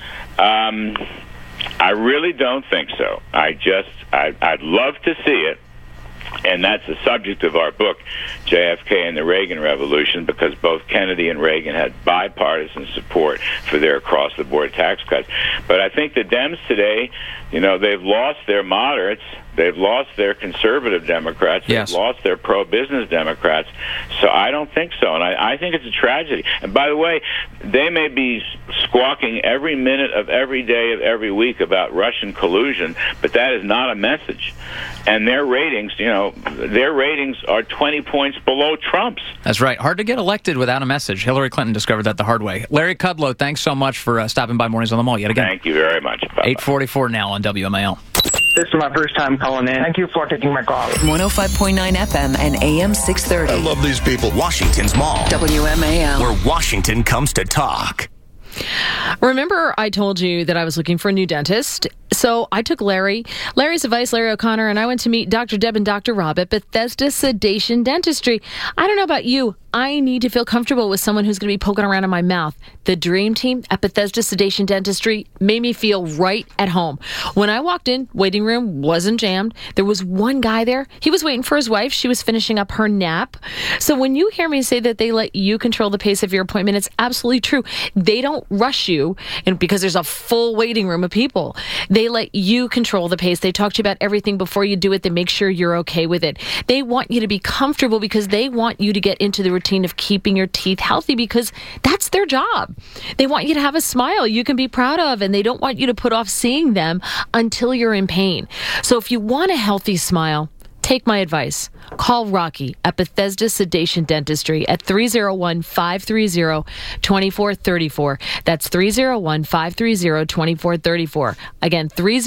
I really don't think so. I'd love to see it. And that's the subject of our book, JFK and the Reagan Revolution, because both Kennedy and Reagan had bipartisan support for their across-the-board tax cuts. But I think the Dems today they've lost their moderates. They've lost their conservative Democrats. They've lost their pro-business Democrats. So I don't think so. And I think it's a tragedy. And by the way, they may be squawking every minute of every day of every week about Russian collusion, but that is not a message. And their ratings, are 20 points below Trump's. That's right. Hard to get elected without a message. Hillary Clinton discovered that the hard way. Larry Kudlow, thanks so much for stopping by Mornings on the Mall yet again. Thank you very much. Bye-bye. 8:44 now on WMAL. This is my first time calling in. Thank you for taking my call. 105.9 FM and AM 630. I love these people. Washington's Mall. WMAL. Where Washington comes to talk. Remember I told you that I was looking for a new dentist? So I took Larry's advice, Larry O'Connor, and I went to meet Dr. Deb and Dr. Rob at Bethesda Sedation Dentistry. I don't know about you. I need to feel comfortable with someone who's going to be poking around in my mouth. The dream team at Bethesda Sedation Dentistry made me feel right at home. When I walked in, waiting room wasn't jammed. There was one guy there. He was waiting for his wife. She was finishing up her nap. So when you hear me say that they let you control the pace of your appointment, it's absolutely true. They don't rush you, and because there's a full waiting room of people. They let you control the pace. They talk to you about everything before you do it. They make sure you're okay with it. They want you to be comfortable because they want you to get into the routine of keeping your teeth healthy because that's their job. They want you to have a smile you can be proud of, and they don't want you to put off seeing them until you're in pain. So if you want a healthy smile, take my advice. Call Rocky at Bethesda Sedation Dentistry at 301-530-2434. That's 301-530-2434. Again,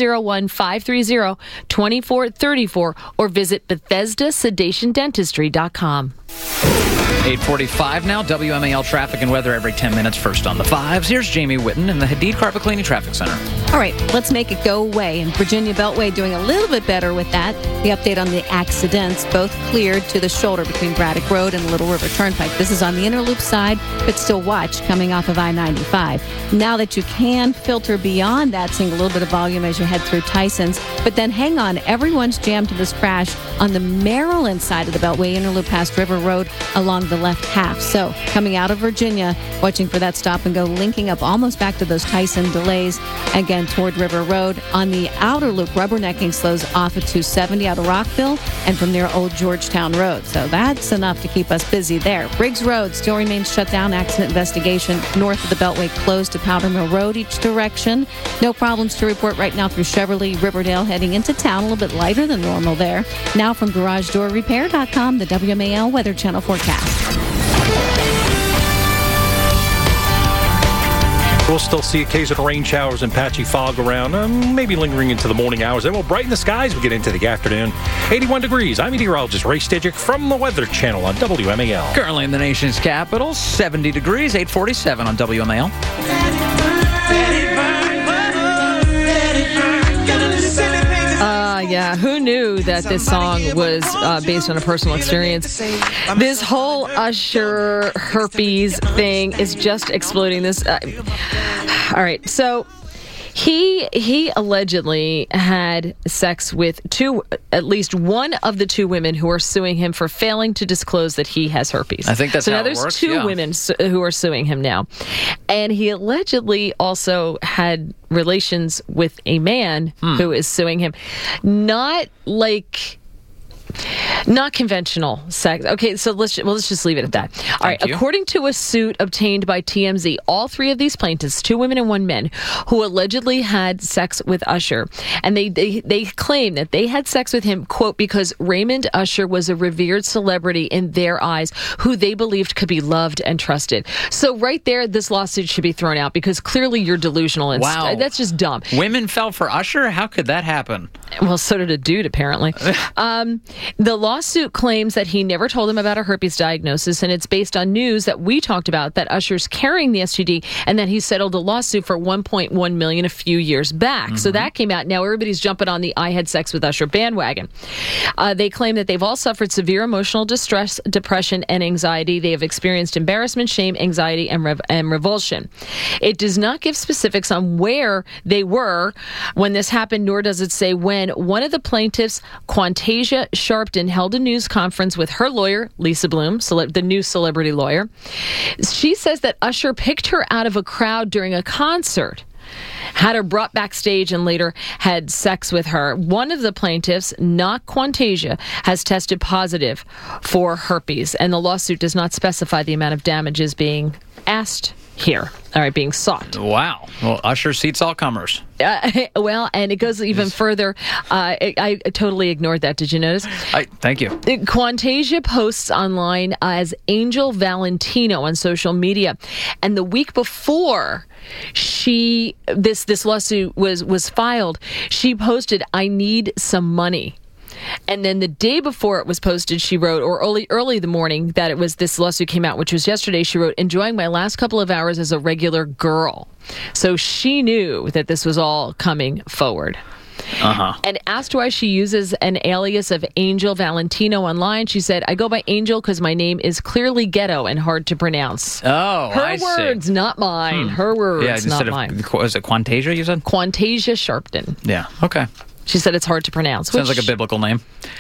301-530-2434, or visit BethesdaSedationDentistry.com. 8:45 now. WMAL traffic and weather every 10 minutes. First on the fives. Here's Jamie Whitten in the Hadid Carpet Cleaning Traffic Center. All right, let's make it go away. And Virginia Beltway doing a little bit better with that. The update on the accidents, both cleared to the shoulder between Braddock Road and Little River Turnpike. This is on the inner loop side, but still watch coming off of I-95. Now that you can filter beyond that, seeing a little bit of volume as you head through Tyson's. But then hang on, everyone's jammed to this crash on the Maryland side of the Beltway, inner loop past River Road along the left half. So coming out of Virginia, watching for that stop and go, linking up almost back to those Tyson delays, again toward River Road. On the outer loop, rubbernecking slows off at 270 out of Rockville and from near Old Georgetown Road. So that's enough to keep us busy there. Briggs Road still remains shut down. Accident investigation north of the Beltway closed to Powder Mill Road each direction. No problems to report right now through Cheverly, Riverdale, heading into town. A little bit lighter than normal there. Now from GarageDoorRepair.com, the WMAL Weather Channel forecast. We'll still see occasional rain showers and patchy fog around, maybe lingering into the morning hours. Then we'll brighten the skies as we get into the afternoon. 81 degrees. I'm meteorologist Ray Stidgick from the Weather Channel on WMAL. Currently in the nation's capital, 70 degrees, 8:47 on WMAL. Yeah, who knew that this song was based on a personal experience? This whole Usher herpes thing is just exploding. All right, so he allegedly had sex with at least one of the two women who are suing him for failing to disclose that he has herpes. I think that's how it works. So now there's two women who are suing him now. And he allegedly also had relations with a man who is suing him. Not conventional sex. Okay, so let's just leave it at that. All right. According to a suit obtained by TMZ, all three of these plaintiffs, 2 women and 1 man, who allegedly had sex with Usher, and they claim that they had sex with him, quote, because Raymond Usher was a revered celebrity in their eyes who they believed could be loved and trusted. So right there, this lawsuit should be thrown out because clearly you're delusional. And wow. That's just dumb. Women fell for Usher? How could that happen? Well, so did a dude, apparently. The lawsuit claims that he never told them about a herpes diagnosis, and it's based on news that we talked about that Usher's carrying the STD and that he settled a lawsuit for $1.1 million a few years back. Mm-hmm. So that came out. Now everybody's jumping on the I had sex with Usher bandwagon. They claim that they've all suffered severe emotional distress, depression, and anxiety. They have experienced embarrassment, shame, anxiety, and revulsion. It does not give specifics on where they were when this happened, nor does it say when. One of the plaintiffs, Quantasia Sharpton, held a news conference with her lawyer, Lisa Bloom, the new celebrity lawyer. She says that Usher picked her out of a crowd during a concert had her brought backstage and later had sex with her. One of the plaintiffs, not Quantasia, has tested positive for herpes, and the lawsuit does not specify the amount of damages being asked here. All right, being sought. Wow. Well, Usher seats all comers. Well, and it goes even further. I totally ignored that. Did you notice? Thank you. Quantasia posts online as Angel Valentino on social media. And the week before this lawsuit was filed, she posted, "I need some money." And then the day before it was posted, she wrote, or early the morning that this lawsuit came out, which was yesterday, she wrote, "Enjoying my last couple of hours as a regular girl." So she knew that this was all coming forward. And asked why she uses an alias of Angel Valentino online, she said, "I go by Angel because my name is clearly ghetto and hard to pronounce." Oh, Her words, not mine. Her words, not mine. Was it Quantasia, you said? Quantasia Sharpton. Yeah, okay. She said it's hard to pronounce. Sounds like a biblical name.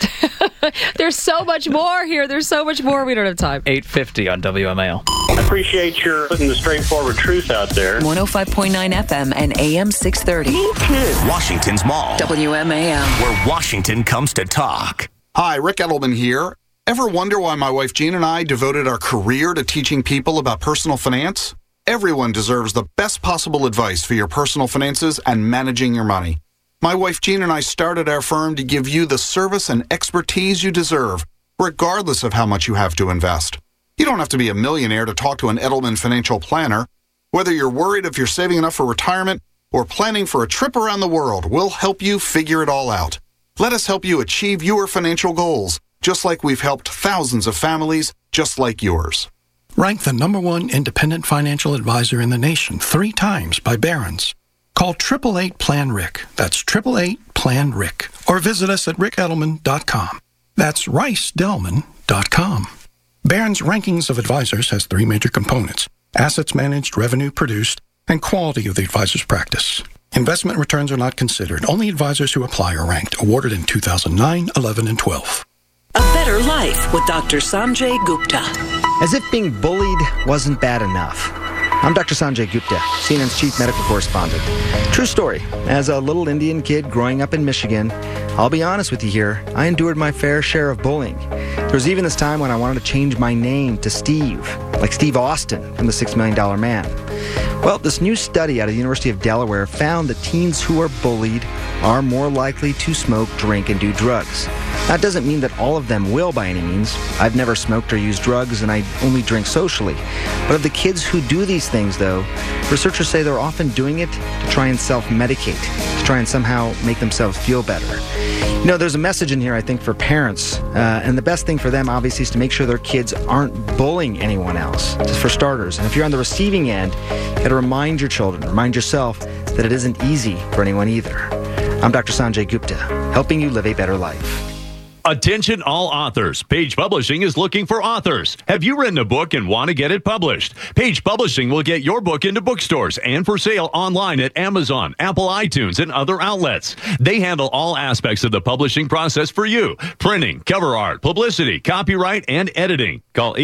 There's so much more here. There's so much more. We don't have time. 8:50 on WMAL. I appreciate your putting the straightforward truth out there. 105.9 FM and AM 630. Washington's Mall. WMAL. Where Washington comes to talk. Hi, Rick Edelman here. Ever wonder why my wife Jean and I devoted our career to teaching people about personal finance? Everyone deserves the best possible advice for your personal finances and managing your money. My wife Jean and I started our firm to give you the service and expertise you deserve, regardless of how much you have to invest. You don't have to be a millionaire to talk to an Edelman financial planner. Whether you're worried if you're saving enough for retirement or planning for a trip around the world, we'll help you figure it all out. Let us help you achieve your financial goals, just like we've helped thousands of families just like yours. Ranked the #1 independent financial advisor in the nation 3 times by Barron's. Call 888-PLAN-RICK. That's 888-PLAN-RICK. Or visit us at rickedelman.com. That's ricedelman.com. Barron's Rankings of Advisors has 3 major components: assets managed, revenue produced, and quality of the advisor's practice. Investment returns are not considered. Only advisors who apply are ranked. Awarded in 2009, 11, and 12. A Better Life with Dr. Sanjay Gupta. As if being bullied wasn't bad enough. I'm Dr. Sanjay Gupta, CNN's chief medical correspondent. True story. As a little Indian kid growing up in Michigan, I'll be honest with you here, I endured my fair share of bullying. There was even this time when I wanted to change my name to Steve, like Steve Austin from the $6 Million Man. Well, this new study out of the University of Delaware found that teens who are bullied are more likely to smoke, drink, and do drugs. That doesn't mean that all of them will by any means. I've never smoked or used drugs, and I only drink socially. But of the kids who do these things, though, researchers say they're often doing it to try and self-medicate, to try and somehow make themselves feel better. You know, there's a message in here, I think, for parents. And the best thing for them, obviously, is to make sure their kids aren't bullying anyone else, just for starters. And if you're on the receiving end, you got to remind your children, remind yourself that it isn't easy for anyone either. I'm Dr. Sanjay Gupta, helping you live a better life. Attention all authors. Page Publishing is looking for authors. Have you written a book and want to get it published? Page Publishing will get your book into bookstores and for sale online at Amazon, Apple iTunes, and other outlets. They handle all aspects of the publishing process for you. Printing, cover art, publicity, copyright, and editing. Call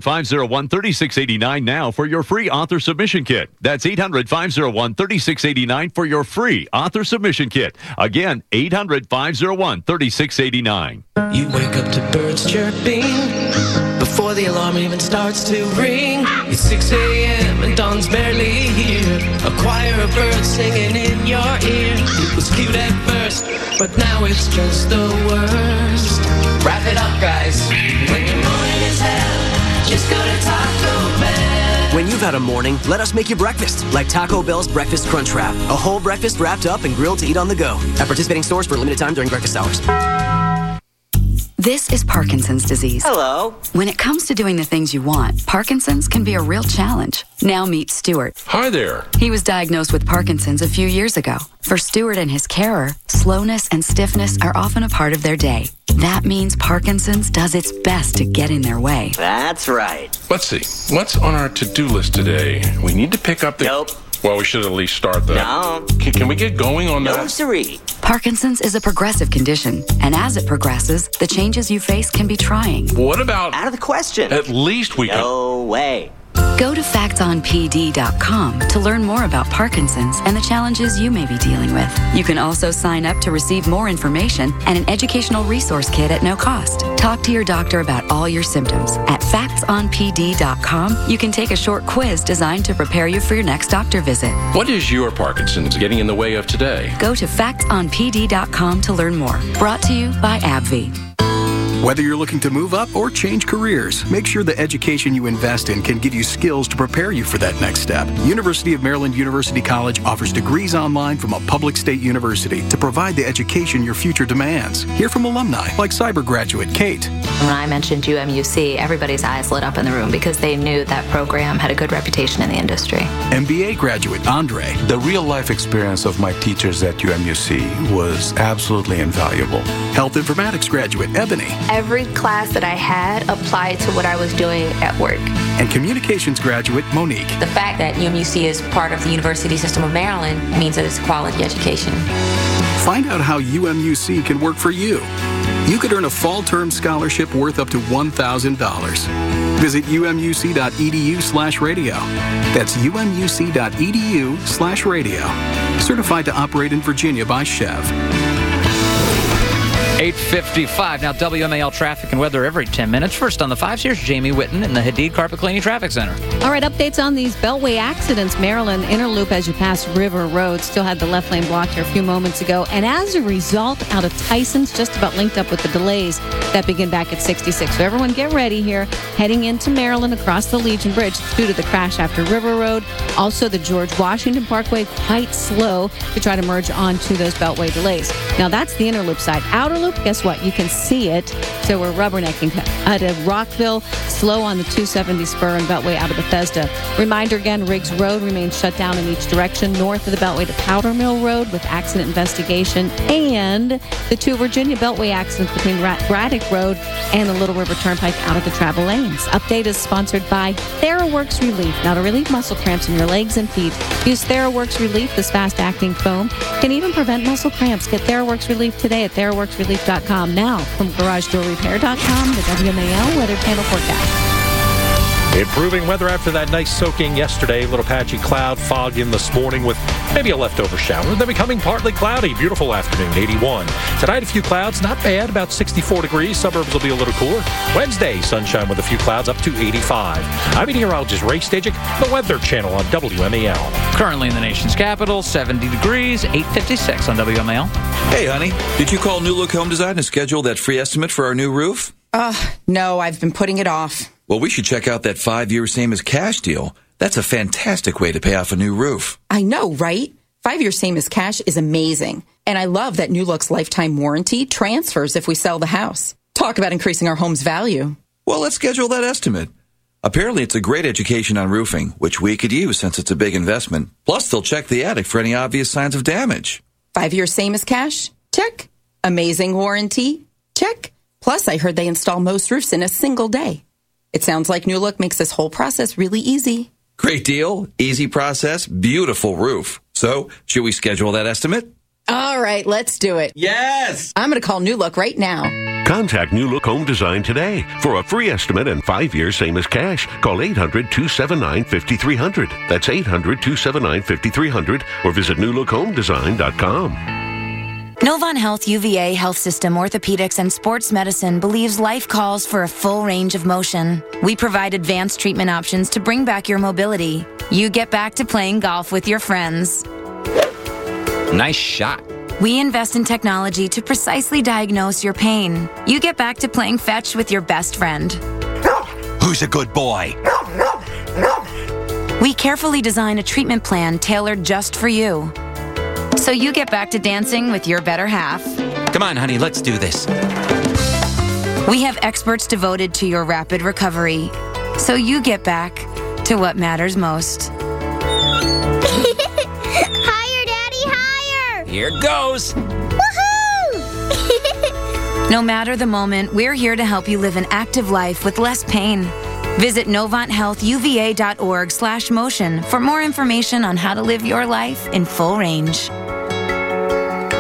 800-501-3689 now for your free author submission kit. That's 800-501-3689 for your free author submission kit. Again, 800-501-3689. You wake up to birds chirping before the alarm even starts to ring. It's 6 a.m. and dawn's barely here. A choir of birds singing in your ear. It was cute at first, but now it's just the worst. Wrap it up, guys. When your morning is hell, just go to Taco Bell. When you've had a morning, let us make you breakfast, like Taco Bell's Breakfast Crunch Wrap. A whole breakfast wrapped up and grilled to eat on the go. At participating stores for a limited time during breakfast hours. This is Parkinson's disease. Hello. When it comes to doing the things you want, Parkinson's can be a real challenge. Now meet Stuart. Hi there. He was diagnosed with Parkinson's a few years ago. For Stuart and his carer, slowness and stiffness are often a part of their day. That means Parkinson's does its best to get in their way. That's right. Let's see. What's on our to-do list today? We need to pick up the... Nope. Well, we should at least start that. No. Can we get going on that? No, siree. Parkinson's is a progressive condition, and as it progresses, the changes you face can be trying. What about... Out of the question. At least we can... No way. Go to factsonpd.com to learn more about Parkinson's and the challenges you may be dealing with. You can also sign up to receive more information and an educational resource kit at no cost. Talk to your doctor about all your symptoms. At factsonpd.com, you can take a short quiz designed to prepare you for your next doctor visit. What is your Parkinson's getting in the way of today? Go to factsonpd.com to learn more. Brought to you by AbbVie. Whether you're looking to move up or change careers, make sure the education you invest in can give you skills to prepare you for that next step. University of Maryland University College offers degrees online from a public state university to provide the education your future demands. Hear from alumni like cyber graduate Kate. When I mentioned UMUC, everybody's eyes lit up in the room because they knew that program had a good reputation in the industry. MBA graduate Andre. The real-life experience of my teachers at UMUC was absolutely invaluable. Health informatics graduate Ebony. Every class that I had applied to what I was doing at work. And communications graduate Monique. The fact that UMUC is part of the University System of Maryland means that it's a quality education. Find out how UMUC can work for you. You could earn a fall term scholarship worth up to $1,000. Visit umuc.edu/radio. That's umuc.edu/radio. Certified to operate in Virginia by Chev. 8:55. Now, WMAL traffic and weather every 10 minutes. First on the 5s, here's Jamie Whitten in the Hadid Carpet Cleaning Traffic Center. All right, updates on these Beltway accidents. Maryland Inner Loop as you pass River Road. Still had the left lane blocked here a few moments ago. And as a result, out of Tyson's, just about linked up with the delays that begin back at 66. So everyone get ready here. Heading into Maryland across the Legion Bridge. It's due to the crash after River Road. Also, the George Washington Parkway quite slow to try to merge onto those Beltway delays. Now, that's the Inner Loop side. Outer Loop, guess what? You can see it. So we're rubbernecking out of Rockville, slow on the 270 spur and Beltway out of Bethesda. Reminder again, Riggs Road remains shut down in each direction, north of the Beltway to Powder Mill Road with accident investigation, and the 2 Virginia Beltway accidents between Braddock Road and the Little River Turnpike out of the travel lanes. Update is sponsored by TheraWorks Relief. Now, to relieve muscle cramps in your legs and feet, use TheraWorks Relief. This fast-acting foam can even prevent muscle cramps. Get TheraWorks Relief today at TheraWorksRelief.com. Now, from GarageDoorRepair.com, the WMAL Weather Channel forecast. Improving weather after that nice soaking yesterday. A little patchy cloud, fog in this morning with maybe a leftover shower. Then becoming partly cloudy. Beautiful afternoon, 81. Tonight, a few clouds. Not bad, about 64 degrees. Suburbs will be a little cooler. Wednesday, sunshine with a few clouds up to 85. I'm meteorologist Ray Stajic, the Weather Channel on WMAL. Currently in the nation's capital, 70 degrees, 8:56 on WMAL. Hey, honey, did you call New Look Home Design to schedule that free estimate for our new roof? No, I've been putting it off. Well, we should check out that 5-year same-as-cash deal. That's a fantastic way to pay off a new roof. I know, right? 5-year same-as-cash is amazing. And I love that New Look's lifetime warranty transfers if we sell the house. Talk about increasing our home's value. Well, let's schedule that estimate. Apparently, it's a great education on roofing, which we could use since it's a big investment. Plus, they'll check the attic for any obvious signs of damage. 5-year same-as-cash? Check. Amazing warranty? Check. Plus, I heard they install most roofs in a single day. It sounds like New Look makes this whole process really easy. Great deal, easy process, beautiful roof. So, should we schedule that estimate? All right, let's do it. Yes! I'm going to call New Look right now. Contact New Look Home Design today for a free estimate and 5 years same as cash. Call 800-279-5300. That's 800-279-5300 or visit newlookhomedesign.com. Novant Health UVA Health System Orthopedics and Sports Medicine believes life calls for a full range of motion. We provide advanced treatment options to bring back your mobility. You get back to playing golf with your friends. Nice shot. We invest in technology to precisely diagnose your pain. You get back to playing fetch with your best friend. Who's a good boy? We carefully design a treatment plan tailored just for you. So you get back to dancing with your better half. Come on, honey, let's do this. We have experts devoted to your rapid recovery. So you get back to what matters most. Higher, Daddy, higher! Here goes. Woohoo! No matter the moment, we're here to help you live an active life with less pain. Visit NovantHealthUVA.org/motion for more information on how to live your life in full range.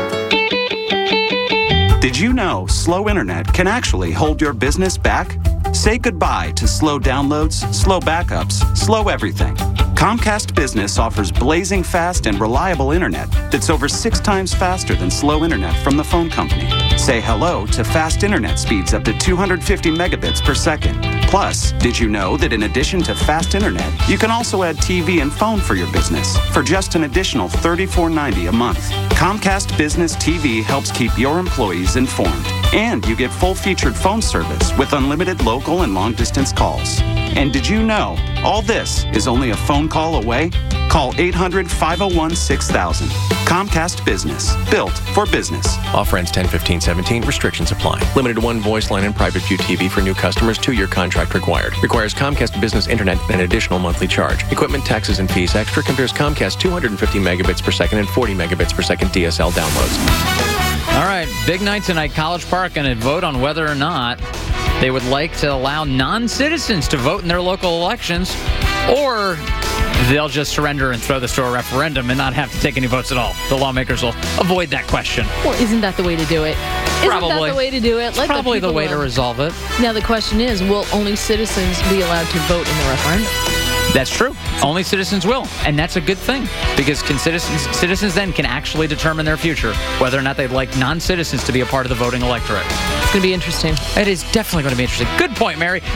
Did you know slow internet can actually hold your business back? Say goodbye to slow downloads, slow backups, slow everything. Comcast Business offers blazing fast and reliable internet that's over 6 times faster than slow internet from the phone company. Say hello to fast internet speeds up to 250 megabits per second. Plus, did you know that in addition to fast internet, you can also add TV and phone for your business for just an additional $34.90 a month? Comcast Business TV helps keep your employees informed. And you get full-featured phone service with unlimited local and long-distance calls. And did you know all this is only a phone call away? Call 800-501-6000. Comcast Business. Built for business. Offer ends 10/15/17. Restrictions apply. Limited to one voice line and private view TV for new customers. 2-year contract required. Requires Comcast Business Internet and an additional monthly charge. Equipment, taxes, and fees extra. Compares Comcast 250 megabits per second and 40 megabits per second DSL downloads. All right, big night tonight. College Park going to vote on whether or not they would like to allow non-citizens to vote in their local elections, or they'll just surrender and throw this to a referendum and not have to take any votes at all. The lawmakers will avoid that question. Well, isn't that the way to do it? Probably. Isn't that the way to do it? Let probably the way to resolve it. Now, the question is, will only citizens be allowed to vote in the referendum? That's true. Only citizens will, and that's a good thing, because citizens then can actually determine their future, whether or not they'd like non-citizens to be a part of the voting electorate. It's going to be interesting. It is definitely going to be interesting. Good point, Mary.